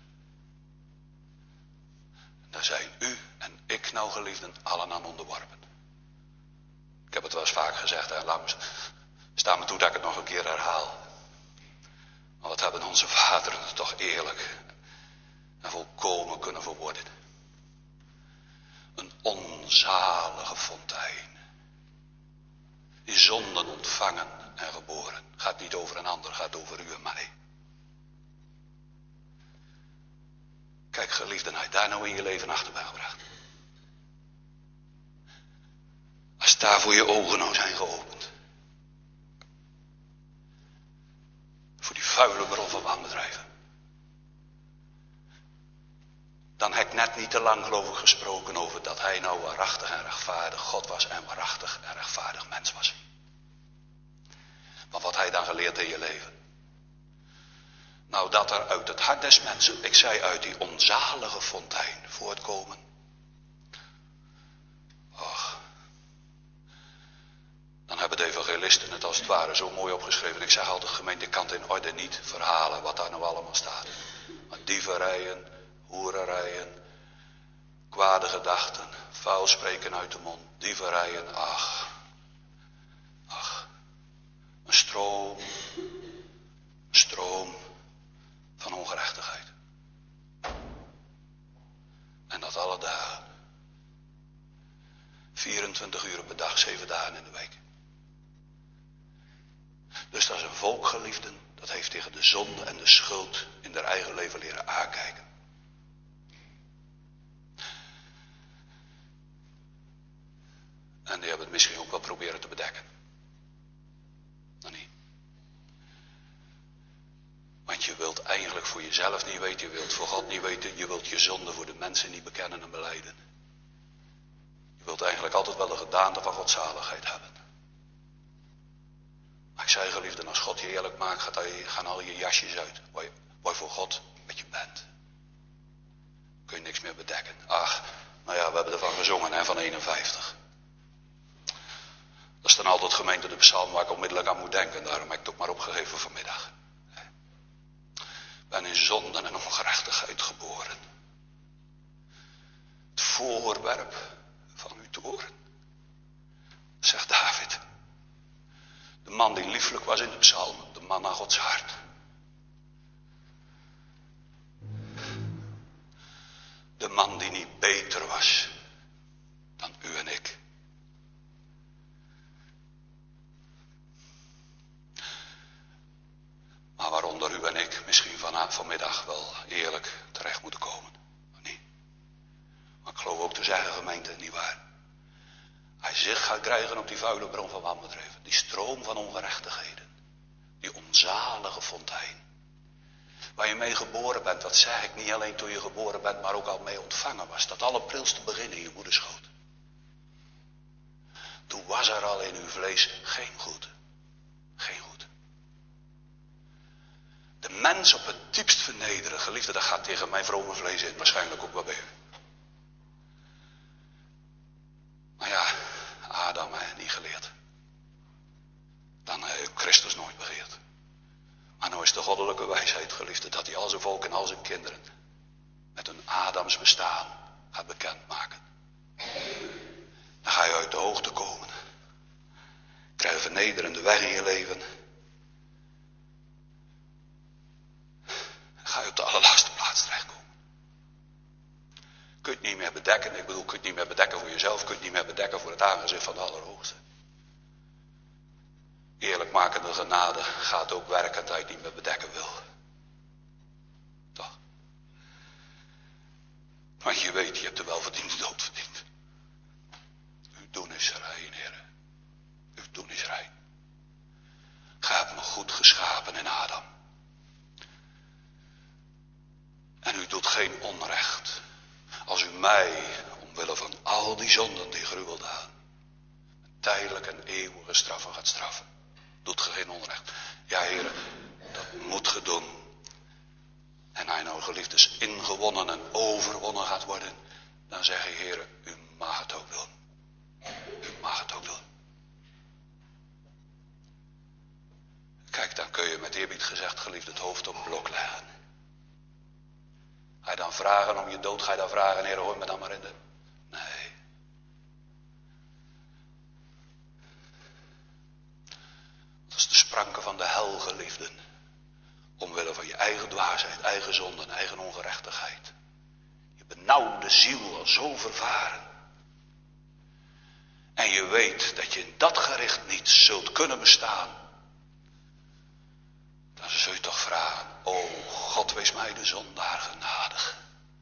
Daar zijn u en ik nou, geliefden, allen aan onderworpen. Ik heb het wel eens vaak gezegd, hè? Laat me, sta me toe dat ik het nog een keer herhaal. Maar wat hebben onze vaderen het toch eerlijk en volkomen kunnen verwoorden. Een onzalige fontein. Die zonden ontvangen en geboren. Gaat niet over een ander, gaat over u en mij. Kijk, geliefden, hij daar nou in je leven achter bent gebracht. Als daar voor je ogen nou zijn geopend. Voor die vuile bron van wanbedrijven. Dan heb ik net niet te lang, geloof ik, gesproken over dat hij nou waarachtig en rechtvaardig God was en waarachtig en rechtvaardig mens was. Maar wat hij dan geleerd in je leven. Nou, dat er uit het hart des mensen, ik zei uit die onzalige fontein voortkomen. Och. Dan hebben de evangelisten het als het ware zo mooi opgeschreven. Ik zeg altijd, gemeente, ik kan het in orde niet verhalen wat daar nou allemaal staat. Maar dieverijen, hoererijen, kwade gedachten, vuil spreken uit de mond, dieverijen, ach, ach, een stroom, een stroom van ongerechtigheid. vierentwintig uur per dag, zeven dagen in de week. Dus dat is een volk, geliefden, dat heeft tegen de zonde en de schuld in haar eigen leven leren aankijken. En die hebben het misschien ook wel proberen te bedekken. Dan niet. Want je wilt eigenlijk voor jezelf niet weten, je wilt voor God niet weten, je wilt je zonde voor de mensen niet bekennen en belijden. Je wilt eigenlijk altijd wel de gedaante van godzaligheid hebben. Maar ik zei, geliefden, als God je eerlijk maakt, gaat hij, gaan al je jasjes uit. Waar je, waar je voor God met je bent. Kun je niks meer bedekken. Ach, nou ja, we hebben ervan gezongen, hè, van eenenvijftig. Dat is dan altijd gemeente de psalm waar ik onmiddellijk aan moet denken. Daarom heb ik het ook maar opgegeven vanmiddag. Ik ben in zonde en ongerechtigheid geboren. Het voorwerp van uw toorn. Zegt David. De man die lieflijk was in de psalm. De man naar Gods hart. De man die niet beter was dan u en ik. Maar waaronder u en ik misschien vanavond vanmiddag wel eerlijk terecht moeten komen. Of niet? Maar ik geloof ook te zeggen, gemeente, nietwaar. Hij zich gaat krijgen op die vuile bron van wanbedrijven. Die stroom van ongerechtigheden. Die onzalige fontein. Waar je mee geboren bent, dat zeg ik niet alleen toen je geboren bent, maar ook al mee ontvangen was. Dat allerprilste begin in je moederschoot. Toen was er al in uw vlees geen goed. Geen goed. De mens op het diepst vernederen, geliefde, dat gaat tegen mijn vrome vlees in, waarschijnlijk ook wel bij u. Maar ja, Adam heeft niet geleerd. Dan heeft Christus nooit begeerd. Maar nou is de goddelijke wijsheid, geliefde, dat hij al zijn volk en al zijn kinderen met een Adams bestaan gaat bekendmaken. Dan ga je uit de hoogte komen. Krijg je vernederende weg in je leven. Ga je op de allerlaatste plaats terechtkomen. Kun je het niet meer bedekken. Ik bedoel, kun je het niet meer bedekken voor jezelf. Kun je het niet meer bedekken voor het aangezicht van de Allerhoogste. Eerlijkmakende genade gaat ook werken dat je het niet meer bedekken wil. Toch? Want je weet, je hebt er wel verdiend, dood verdiend. Uw doen is rein, heren. Uw doen is rein. Gij hebt me goed geschapen in Adam. En u doet geen onrecht. Als u mij, omwille van al die zonden die gruwelden aan, tijdelijk en eeuwige straffen gaat straffen. Doet ge geen onrecht. Ja, heren, dat moet ge doen. En hij nou geliefdes ingewonnen en overwonnen gaat worden, dan zeg je, heren, u mag het ook doen. U mag het ook doen. Kijk, dan kun je met eerbied gezegd, geliefd, het hoofd op blok leggen. Ga je dan vragen om je dood, ga je dan vragen, heren, hoor me dan maar in de... Nee. Dat is de spranken van de hel, geliefden. Omwille van je eigen dwaasheid, eigen zonde en eigen ongerechtigheid. Je benauwde ziel al zo vervaren. En je weet dat je in dat gericht niet zult kunnen bestaan. Dan zul je toch vragen, o God, wees mij de zondaar genadig.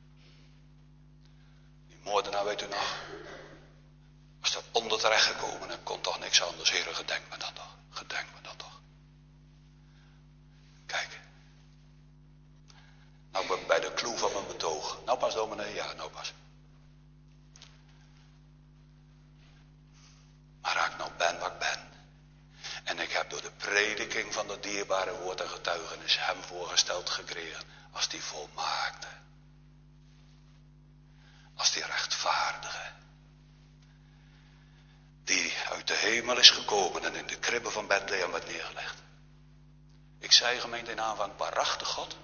Die moordenaar, weet u nog, was er onder terecht gekomen en kon toch niks anders. Heren, gedenk me dan toch, gedenk me dan toch. Kijk. Nou ben ik bij de clue van mijn betoog. Nou pas, dominee, ja, nou pas. Maar raak nou ben wat ik ben. En ik heb door de prediking van dat dierbare woord en getuigenis hem voorgesteld gekregen als die volmaakte. Als die rechtvaardige. Die uit de hemel is gekomen en in de kribben van Bethlehem werd neergelegd. Ik zei, gemeente, in aanvang, waarachtig God.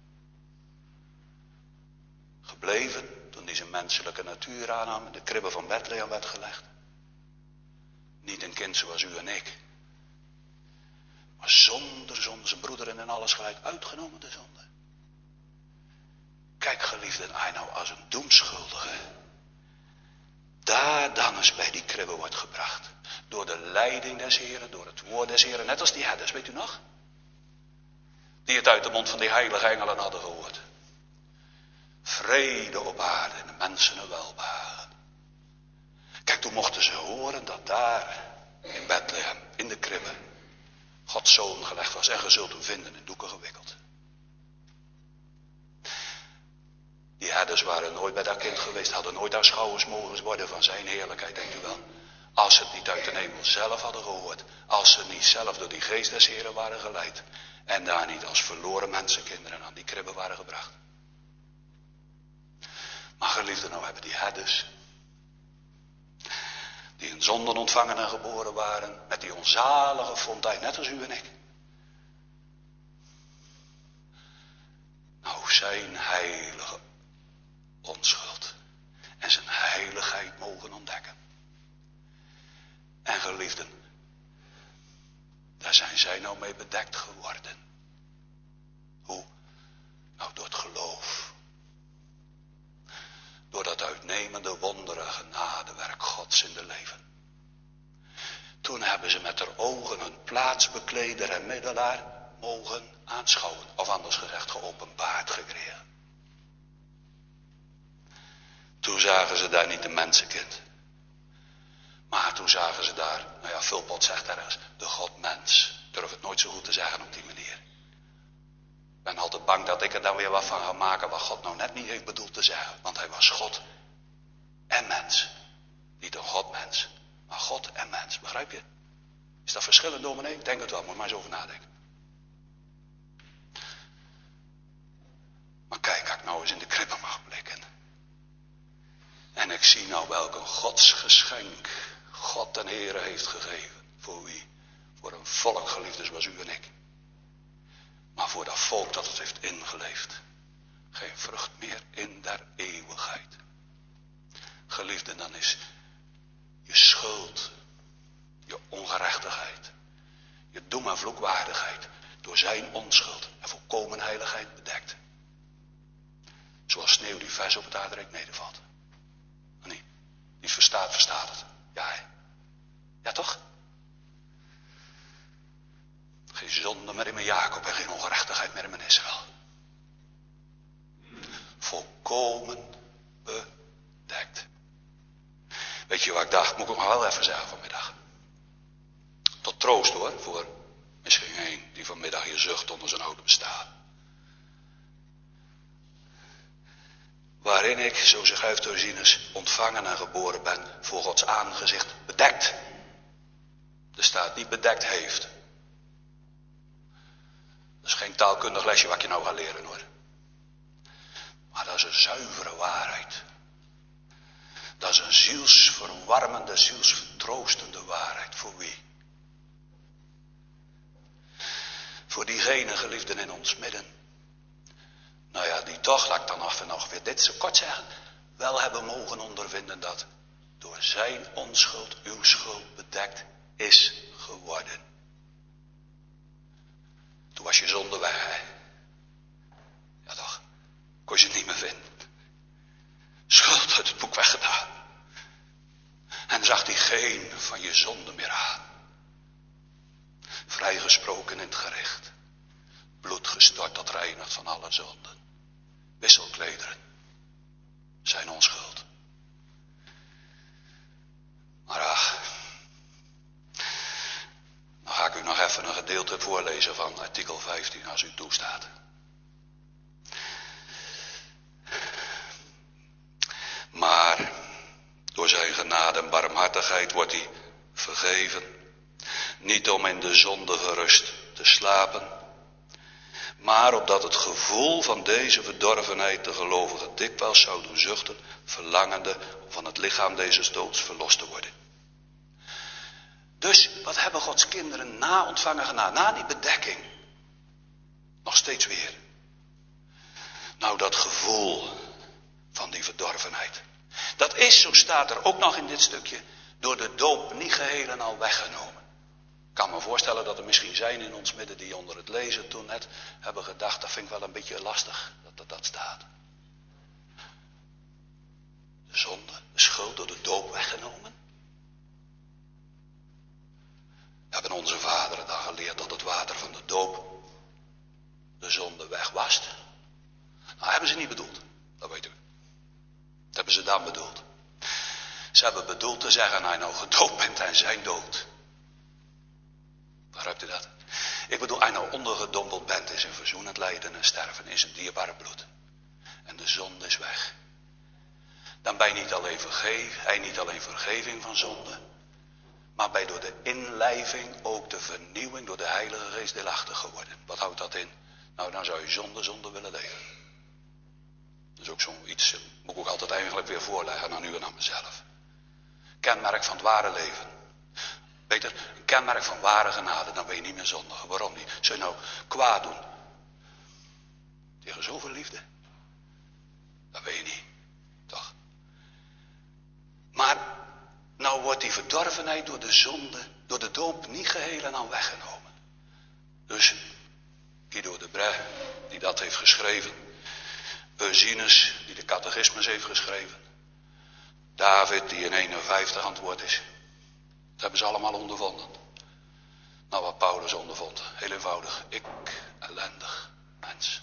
Gebleven toen hij zijn menselijke natuur aannam, in de kribben van Bethlehem werd gelegd. Niet een kind zoals u en ik. Maar zonder zonde, zijn broeder en in alles gelijk, uitgenomen de zonde. Kijk, geliefden, hij nou als een doemschuldige daar dan eens bij die kribbe wordt gebracht. Door de leiding des Heren, door het woord des Heren. Net als die herders, weet u nog? Die het uit de mond van die heilige engelen hadden gehoord. Vrede op aarde en de mensen een welbehagen. Kijk, toen mochten ze horen dat daar in Bethlehem, in de kribbe, Gods zoon gelegd was. En ge zult hem vinden in doeken gewikkeld. Die herders waren nooit bij dat kind geweest, hadden nooit aanschouwers mogen worden van zijn heerlijkheid, denkt u wel. Als ze het niet uit de hemel zelf hadden gehoord. Als ze niet zelf door die geest des Heren waren geleid. En daar niet als verloren mensenkinderen aan die kribbe waren gebracht. Maar geliefden, nou hebben die herders, die in zonden ontvangen en geboren waren, met die onzalige fontein, net als u en ik. Nou, zijn heilige onschuld en zijn heiligheid mogen ontdekken. En geliefden, daar zijn zij nou mee bedekt geworden. Hoe? Nou, door het geloof. Door dat uitnemende wondere genadewerk Gods in de leven. Toen hebben ze met haar ogen hun plaatsbekleder en middelaar mogen aanschouwen. Of anders gezegd, geopenbaard gekregen. Toen zagen ze daar niet een mensenkind. Maar toen zagen ze daar, nou ja, Vulpot zegt ergens, de God-mens. Ik durf het nooit zo goed te zeggen op die manier. Ik ben altijd bang dat ik er dan weer wat van ga maken wat God nou net niet heeft bedoeld te zeggen. Want hij was God en mens. Niet een God-mens, maar God en mens. Begrijp je? Is dat verschillend, dominee? Ik denk het wel, moet maar eens over nadenken. Maar kijk, als ik nou eens in de kribbe mag blikken. En ik zie nou welk een godsgeschenk God ten Heere heeft gegeven. Voor wie? Voor een volk, geliefden, zoals u en ik. Maar voor dat volk dat het heeft ingeleefd. Geen vrucht meer in der eeuwigheid. Geliefden, dan is je schuld, je ongerechtigheid, je doem en vloekwaardigheid door zijn onschuld en volkomen heiligheid bedekt. Zoals sneeuw die vers op het aardrijk nedervalt. Nee, die het verstaat, verstaat het. Ja, hè? Ja, toch? Geen zonde meer in mijn Jacob en geen ongerechtigheid meer in mijn Israël. Volkomen bedekt. Weet je wat ik dacht? Moet ik nog wel even zeggen vanmiddag. Tot troost hoor, voor misschien een die vanmiddag hier zucht onder zijn oude bestaan. Waarin ik, zo schrijft Ursinus, ontvangen en geboren ben voor Gods aangezicht bedekt. Er staat niet bedekt heeft. Dat is geen taalkundig lesje wat je nou gaat leren hoor. Maar dat is een zuivere waarheid. Dat is een zielsverwarmende, zielsvertroostende waarheid. Voor wie? Voor diegene geliefden in ons midden. Nou ja, die toch, laat ik dan af en nog weer dit zo kort zeggen. Wel hebben mogen ondervinden dat door zijn onschuld uw schuld bedekt is geworden. Toen was je zonde weg, hè? Ja toch, kon je het niet meer vinden. Schuld uit het boek weggedaan. En zag hij geen van je zonde meer aan. Vrijgesproken in het gericht. Bloed gestort dat reinigt van alle zonden. Wisselklederen zijn onschuld. Maar ach, dan ga ik u nog even een gedeelte voorlezen van artikel vijftien als u toestaat. Maar door zijn genade en barmhartigheid wordt hij vergeven. Niet om in de zonde gerust te slapen. Maar opdat het gevoel van deze verdorvenheid de gelovigen dikwijls zou doen zuchten, verlangende om van het lichaam deze doods verlost te worden. Dus wat hebben Gods kinderen na ontvangen gedaan, na die bedekking? Nog steeds weer. Nou, dat gevoel van die verdorvenheid. Dat is, zo staat er ook nog in dit stukje, door de doop niet geheel en al weggenomen. Ik kan me voorstellen dat er misschien zijn in ons midden die onder het lezen toen net hebben gedacht, dat vind ik wel een beetje lastig dat dat, dat staat. zonde, de schuld door de doop weggenomen? Hebben onze vaderen dan geleerd dat het water van de doop de zonde wegwast? Nou, hebben ze niet bedoeld. Dat weten we. Dat hebben ze dan bedoeld. Ze hebben bedoeld te zeggen, hij nou gedoopt bent en zijn dood. Begrijpt u dat? Ik bedoel, hij nou ondergedompeld bent in zijn verzoenend lijden en sterven, in zijn dierbare bloed. En de zonde is weg. Dan ben je niet alleen vergeven, hij niet alleen vergeving van zonde, maar bij door de inlijving ook de vernieuwing door de Heilige Geest deelachtig geworden. Wat houdt dat in? Nou, dan zou je zonder zonde willen leven. Dat is ook zoiets, moet ik ook altijd eigenlijk weer voorleggen aan u en aan mezelf. Kenmerk van het ware leven. Beter, een kenmerk van ware genade, dan ben je niet meer zondiger. Waarom niet? Zou je nou kwaad doen tegen zoveel liefde? Dat weet je niet, toch? Maar nou wordt die verdorvenheid door de zonde, door de doop niet geheel en al weggenomen. Dus Guido de Brij, die dat heeft geschreven, Eusinus, die de catechismus heeft geschreven, David, die in eenenvijftig antwoord is, dat hebben ze allemaal ondervonden. Nou, wat Paulus ondervond, heel eenvoudig, ik, ellendig mens.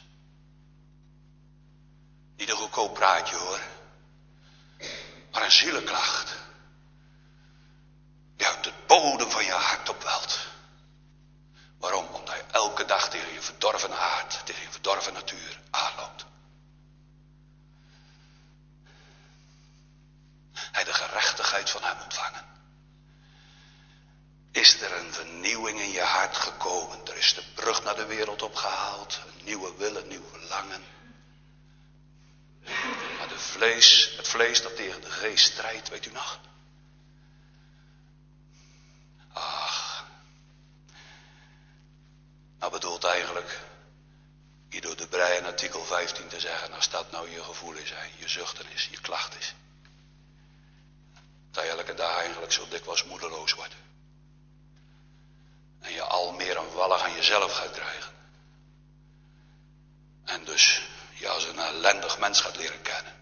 Niet een goedkoop praatje hoor, maar een zielenklacht. Die uit de bodem van je hart opwelt. Waarom? Omdat je elke dag tegen je verdorven aard, tegen je verdorven natuur aanloopt. Hij de gerechtigheid van hem ontvangen. Is er een vernieuwing in je hart gekomen? Er is de brug naar de wereld opgehaald. Een nieuwe wil, een nieuw verlangen. Maar de vlees, het vlees dat tegen de geest strijdt, weet u nog? Ach. Nou bedoelt eigenlijk Guido de Brij in artikel vijftien te zeggen, als dat nou je gevoel is, je zuchten is, je klacht is. Dat je elke dag eigenlijk zo dikwijls moedeloos wordt. En je al meer een wallig aan jezelf gaat krijgen. En dus je als een ellendig mens gaat leren kennen.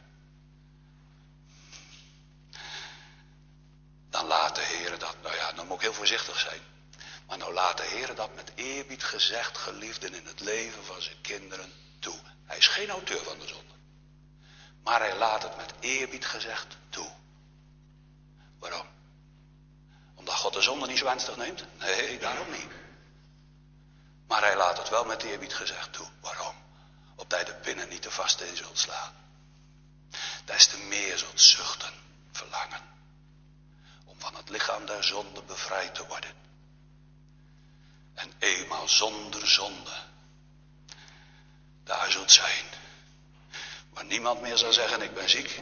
Dan laat de Heer dat, nou ja, dan moet ik heel voorzichtig zijn. Maar nou laat de Heer dat met eerbied gezegd, geliefden, in het leven van zijn kinderen toe. Hij is geen auteur van de zonde. Maar hij laat het met eerbied gezegd toe. Waarom? Omdat God de zonde niet zo ernstig neemt? Nee, daarom niet. Maar hij laat het wel met eerbied gezegd toe. Waarom? Opdat hij de pinnen niet te vast in zult slaan. Des te meer zult zuchten, verlangen. Om van het lichaam der zonde bevrijd te worden. En eenmaal zonder zonde. Daar zult zijn. Waar niemand meer zal zeggen, ik ben ziek.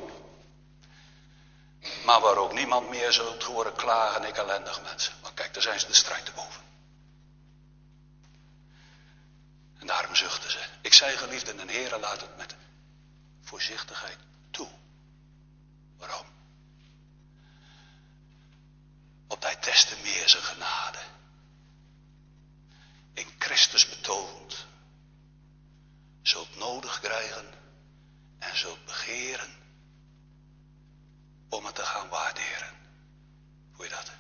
Maar waar ook niemand meer zult horen klagen, ik ellendig mensen. Want kijk, daar zijn ze de strijd te boven. En daarom zuchten ze. Ik zei geliefden en heren, laat het met voorzichtigheid toe. Waarom? Opdat hij des te meer zijn genade in Christus betoont, zult nodig krijgen en zult begeren om het te gaan waarderen. Voel je dat?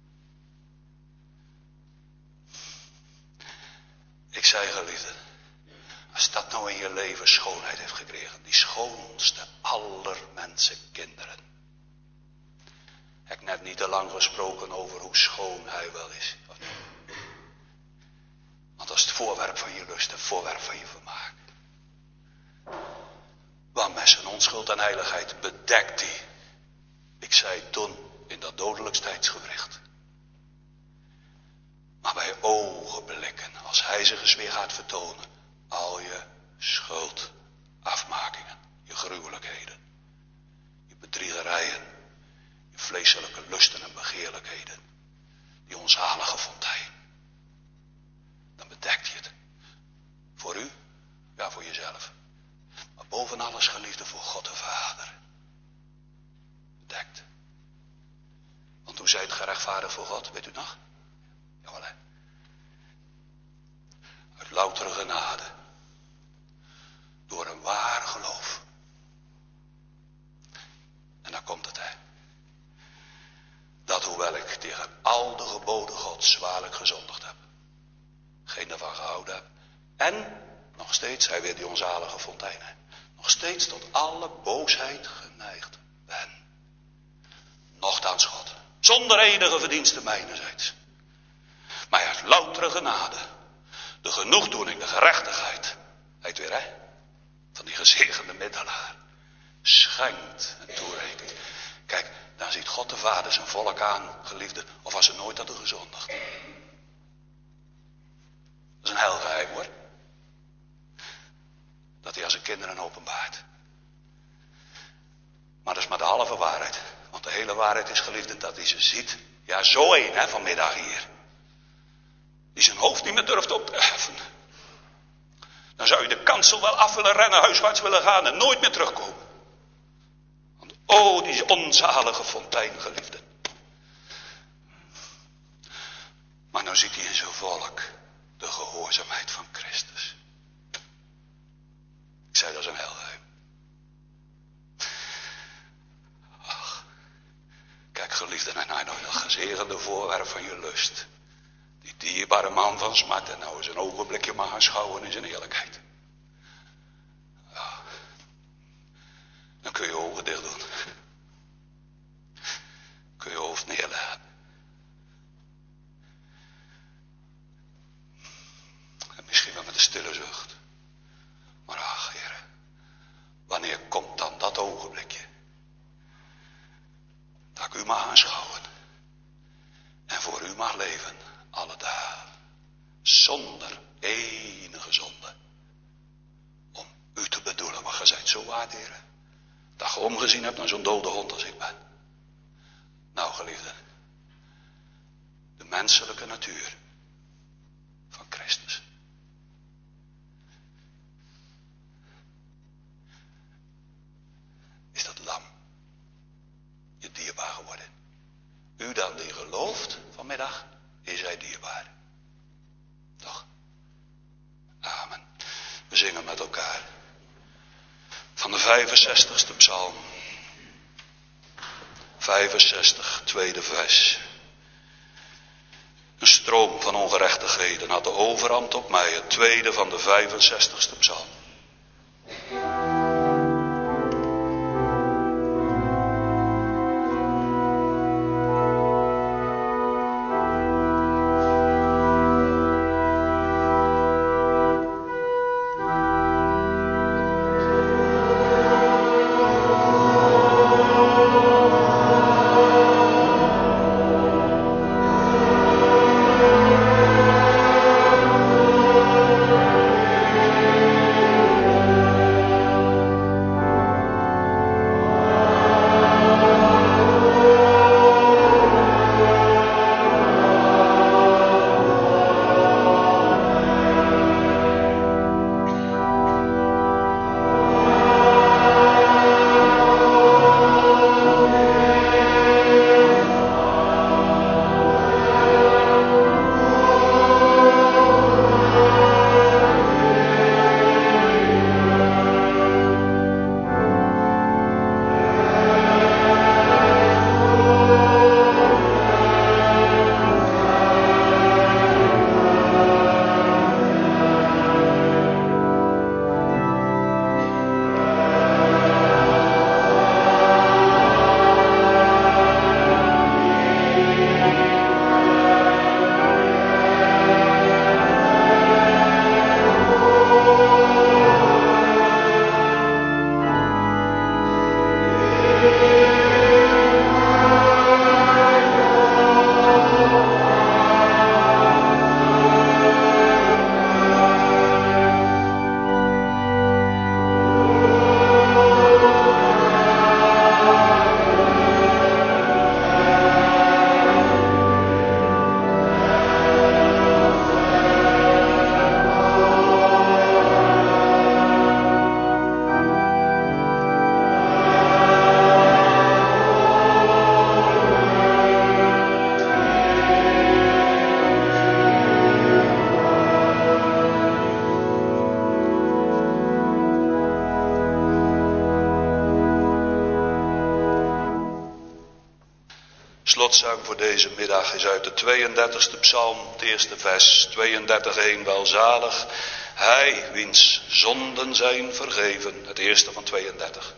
Ik zei geliefden, als dat nou in je leven schoonheid heeft gekregen, die schoonste aller mensen kinderen. Heb ik net niet te lang gesproken over hoe schoon hij wel is. Of niet? Want dat is het voorwerp van je lust, het voorwerp van je vermaak. Want met zijn onschuld en heiligheid bedekt hij. Ik zei toen in dat dodelijks tijdsgewricht. Maar bij ogenblikken, als hij zich eens weer gaat vertonen, al je schuld, afmakingen, je gruwelijkheden, je bedriegerijen, je vleeselijke lusten en begeerlijkheden, die onzalige fontein. Dan bedekt je het. Voor u, ja voor jezelf. Maar boven alles geliefde voor God de Vader. Bedekt. Want hoe zijt gerechtvaardigd voor God, weet u nog? Jawel hè. Uit loutere genade. Door een waar geloof. En dat Nog steeds, hij weer die onzalige fontein. Hè? Nog steeds tot alle boosheid geneigd ben. Nochtans God, zonder enige verdienste mijnerzijds. Maar uit loutere genade, de genoegdoening, de gerechtigheid. Heet weer hè, van die gezegende middelaar. Schenkt en toerekent. Kijk, dan ziet God de Vader zijn volk aan, geliefde, of als ze nooit hadden gezondigd. Dat is een heilgeheim hoor. Dat hij aan zijn kinderen openbaart. Maar dat is maar de halve waarheid. Want de hele waarheid is, geliefde, dat hij ze ziet. Ja, zo één hè, vanmiddag hier. Die zijn hoofd niet meer durft op te heffen. Dan zou je de kansel wel af willen rennen, huiswaarts willen gaan en nooit meer terugkomen. Want oh, die onzalige fontein, geliefde. Maar nou ziet hij in zijn volk de gehoorzaamheid van Christus. Ik zei dat is een heilgeheim. Ach, kijk geliefde, en hij nog dat gezegende voorwerp van je lust. Die dierbare man van smart en nou eens een ogenblikje mag aanschouwen in zijn eerlijkheid. Ja. Dan kun je je ogen dicht doen. Kun je je hoofd neerleggen. En misschien wel met een stille zucht. Maar ach, Heer, wanneer komt dan dat ogenblikje? Dat ik u mag aanschouwen. En voor u mag leven. Alle dagen. Zonder enige zonde. Om u te bedoelen. Maar gij zijt zo waard, Heer. Dat je omgezien hebt naar zo'n dode hond als ik ben. Nou, geliefde. De menselijke natuur. Van Christus. Is dat lam. Je dierbaar geworden. U dan die gelooft vanmiddag. Is hij dierbaar. Toch? Amen. We zingen met elkaar. Van de vijfenzestigste psalm. vijfenzestig, tweede vers. Een stroom van ongerechtigheden had de overhand op mij. Het tweede van de vijfenzestigste psalm. Slotzang voor deze middag is uit de tweeëndertigste psalm, het eerste vers, tweeëndertig één, welzalig Hij wiens zonden zijn vergeven. Het eerste van tweeëndertig.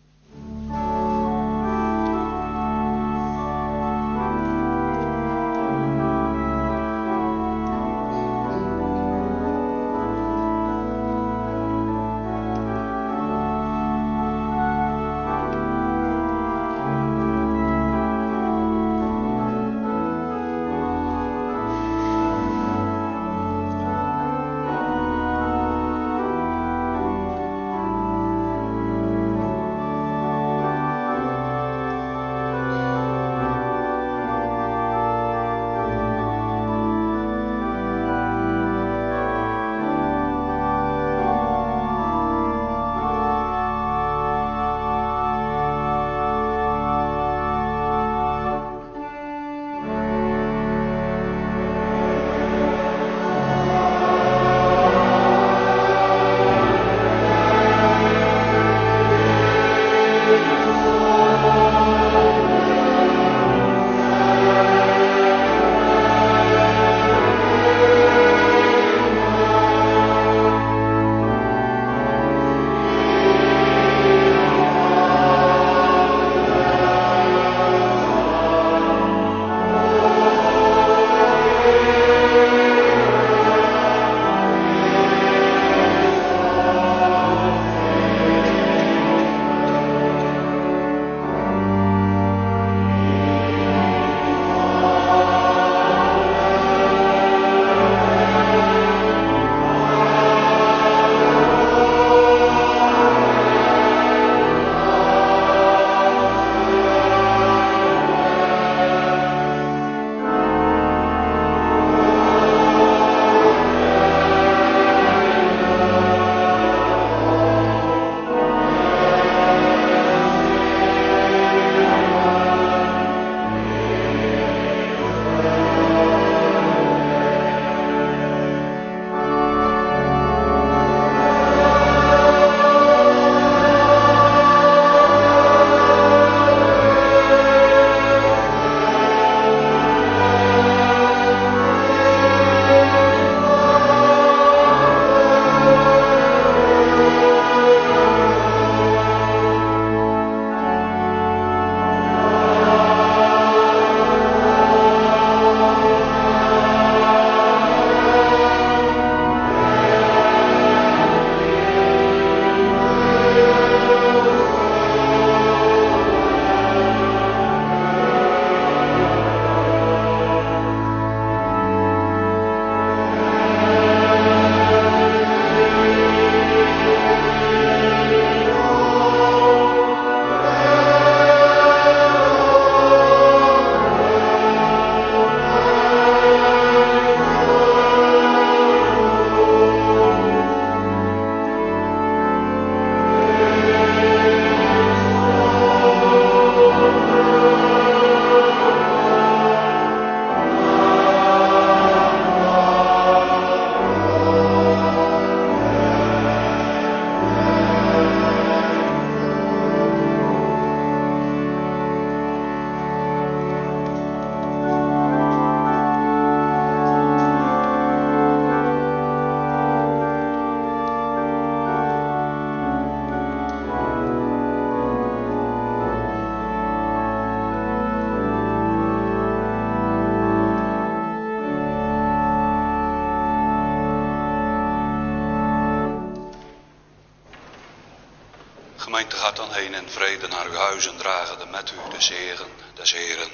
Gemeente, gaat dan heen in vrede naar uw huizen, dragende met u de zegen des Heeren.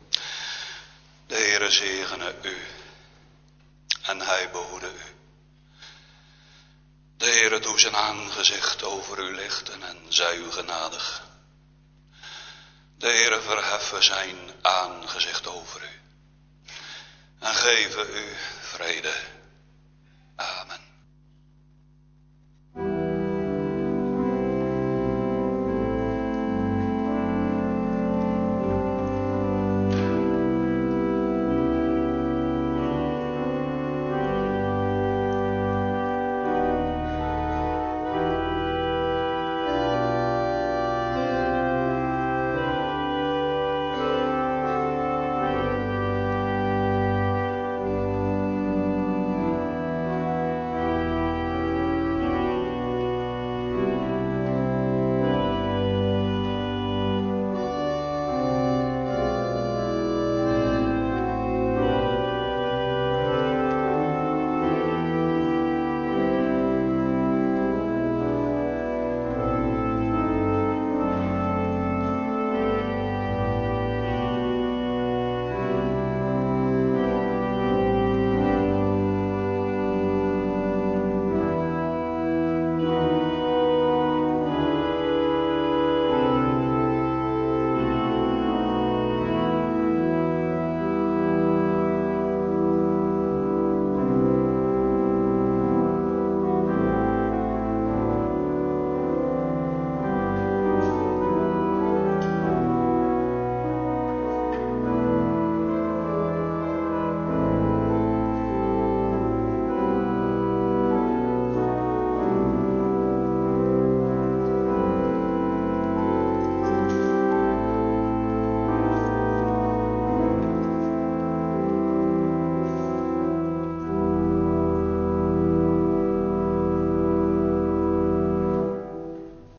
De Heere zegene u en hij behoede u. De Heere doe zijn aangezicht over u lichten en zij u genadig. De Heere verheffen zijn aangezicht over u en geven u vrede. Amen.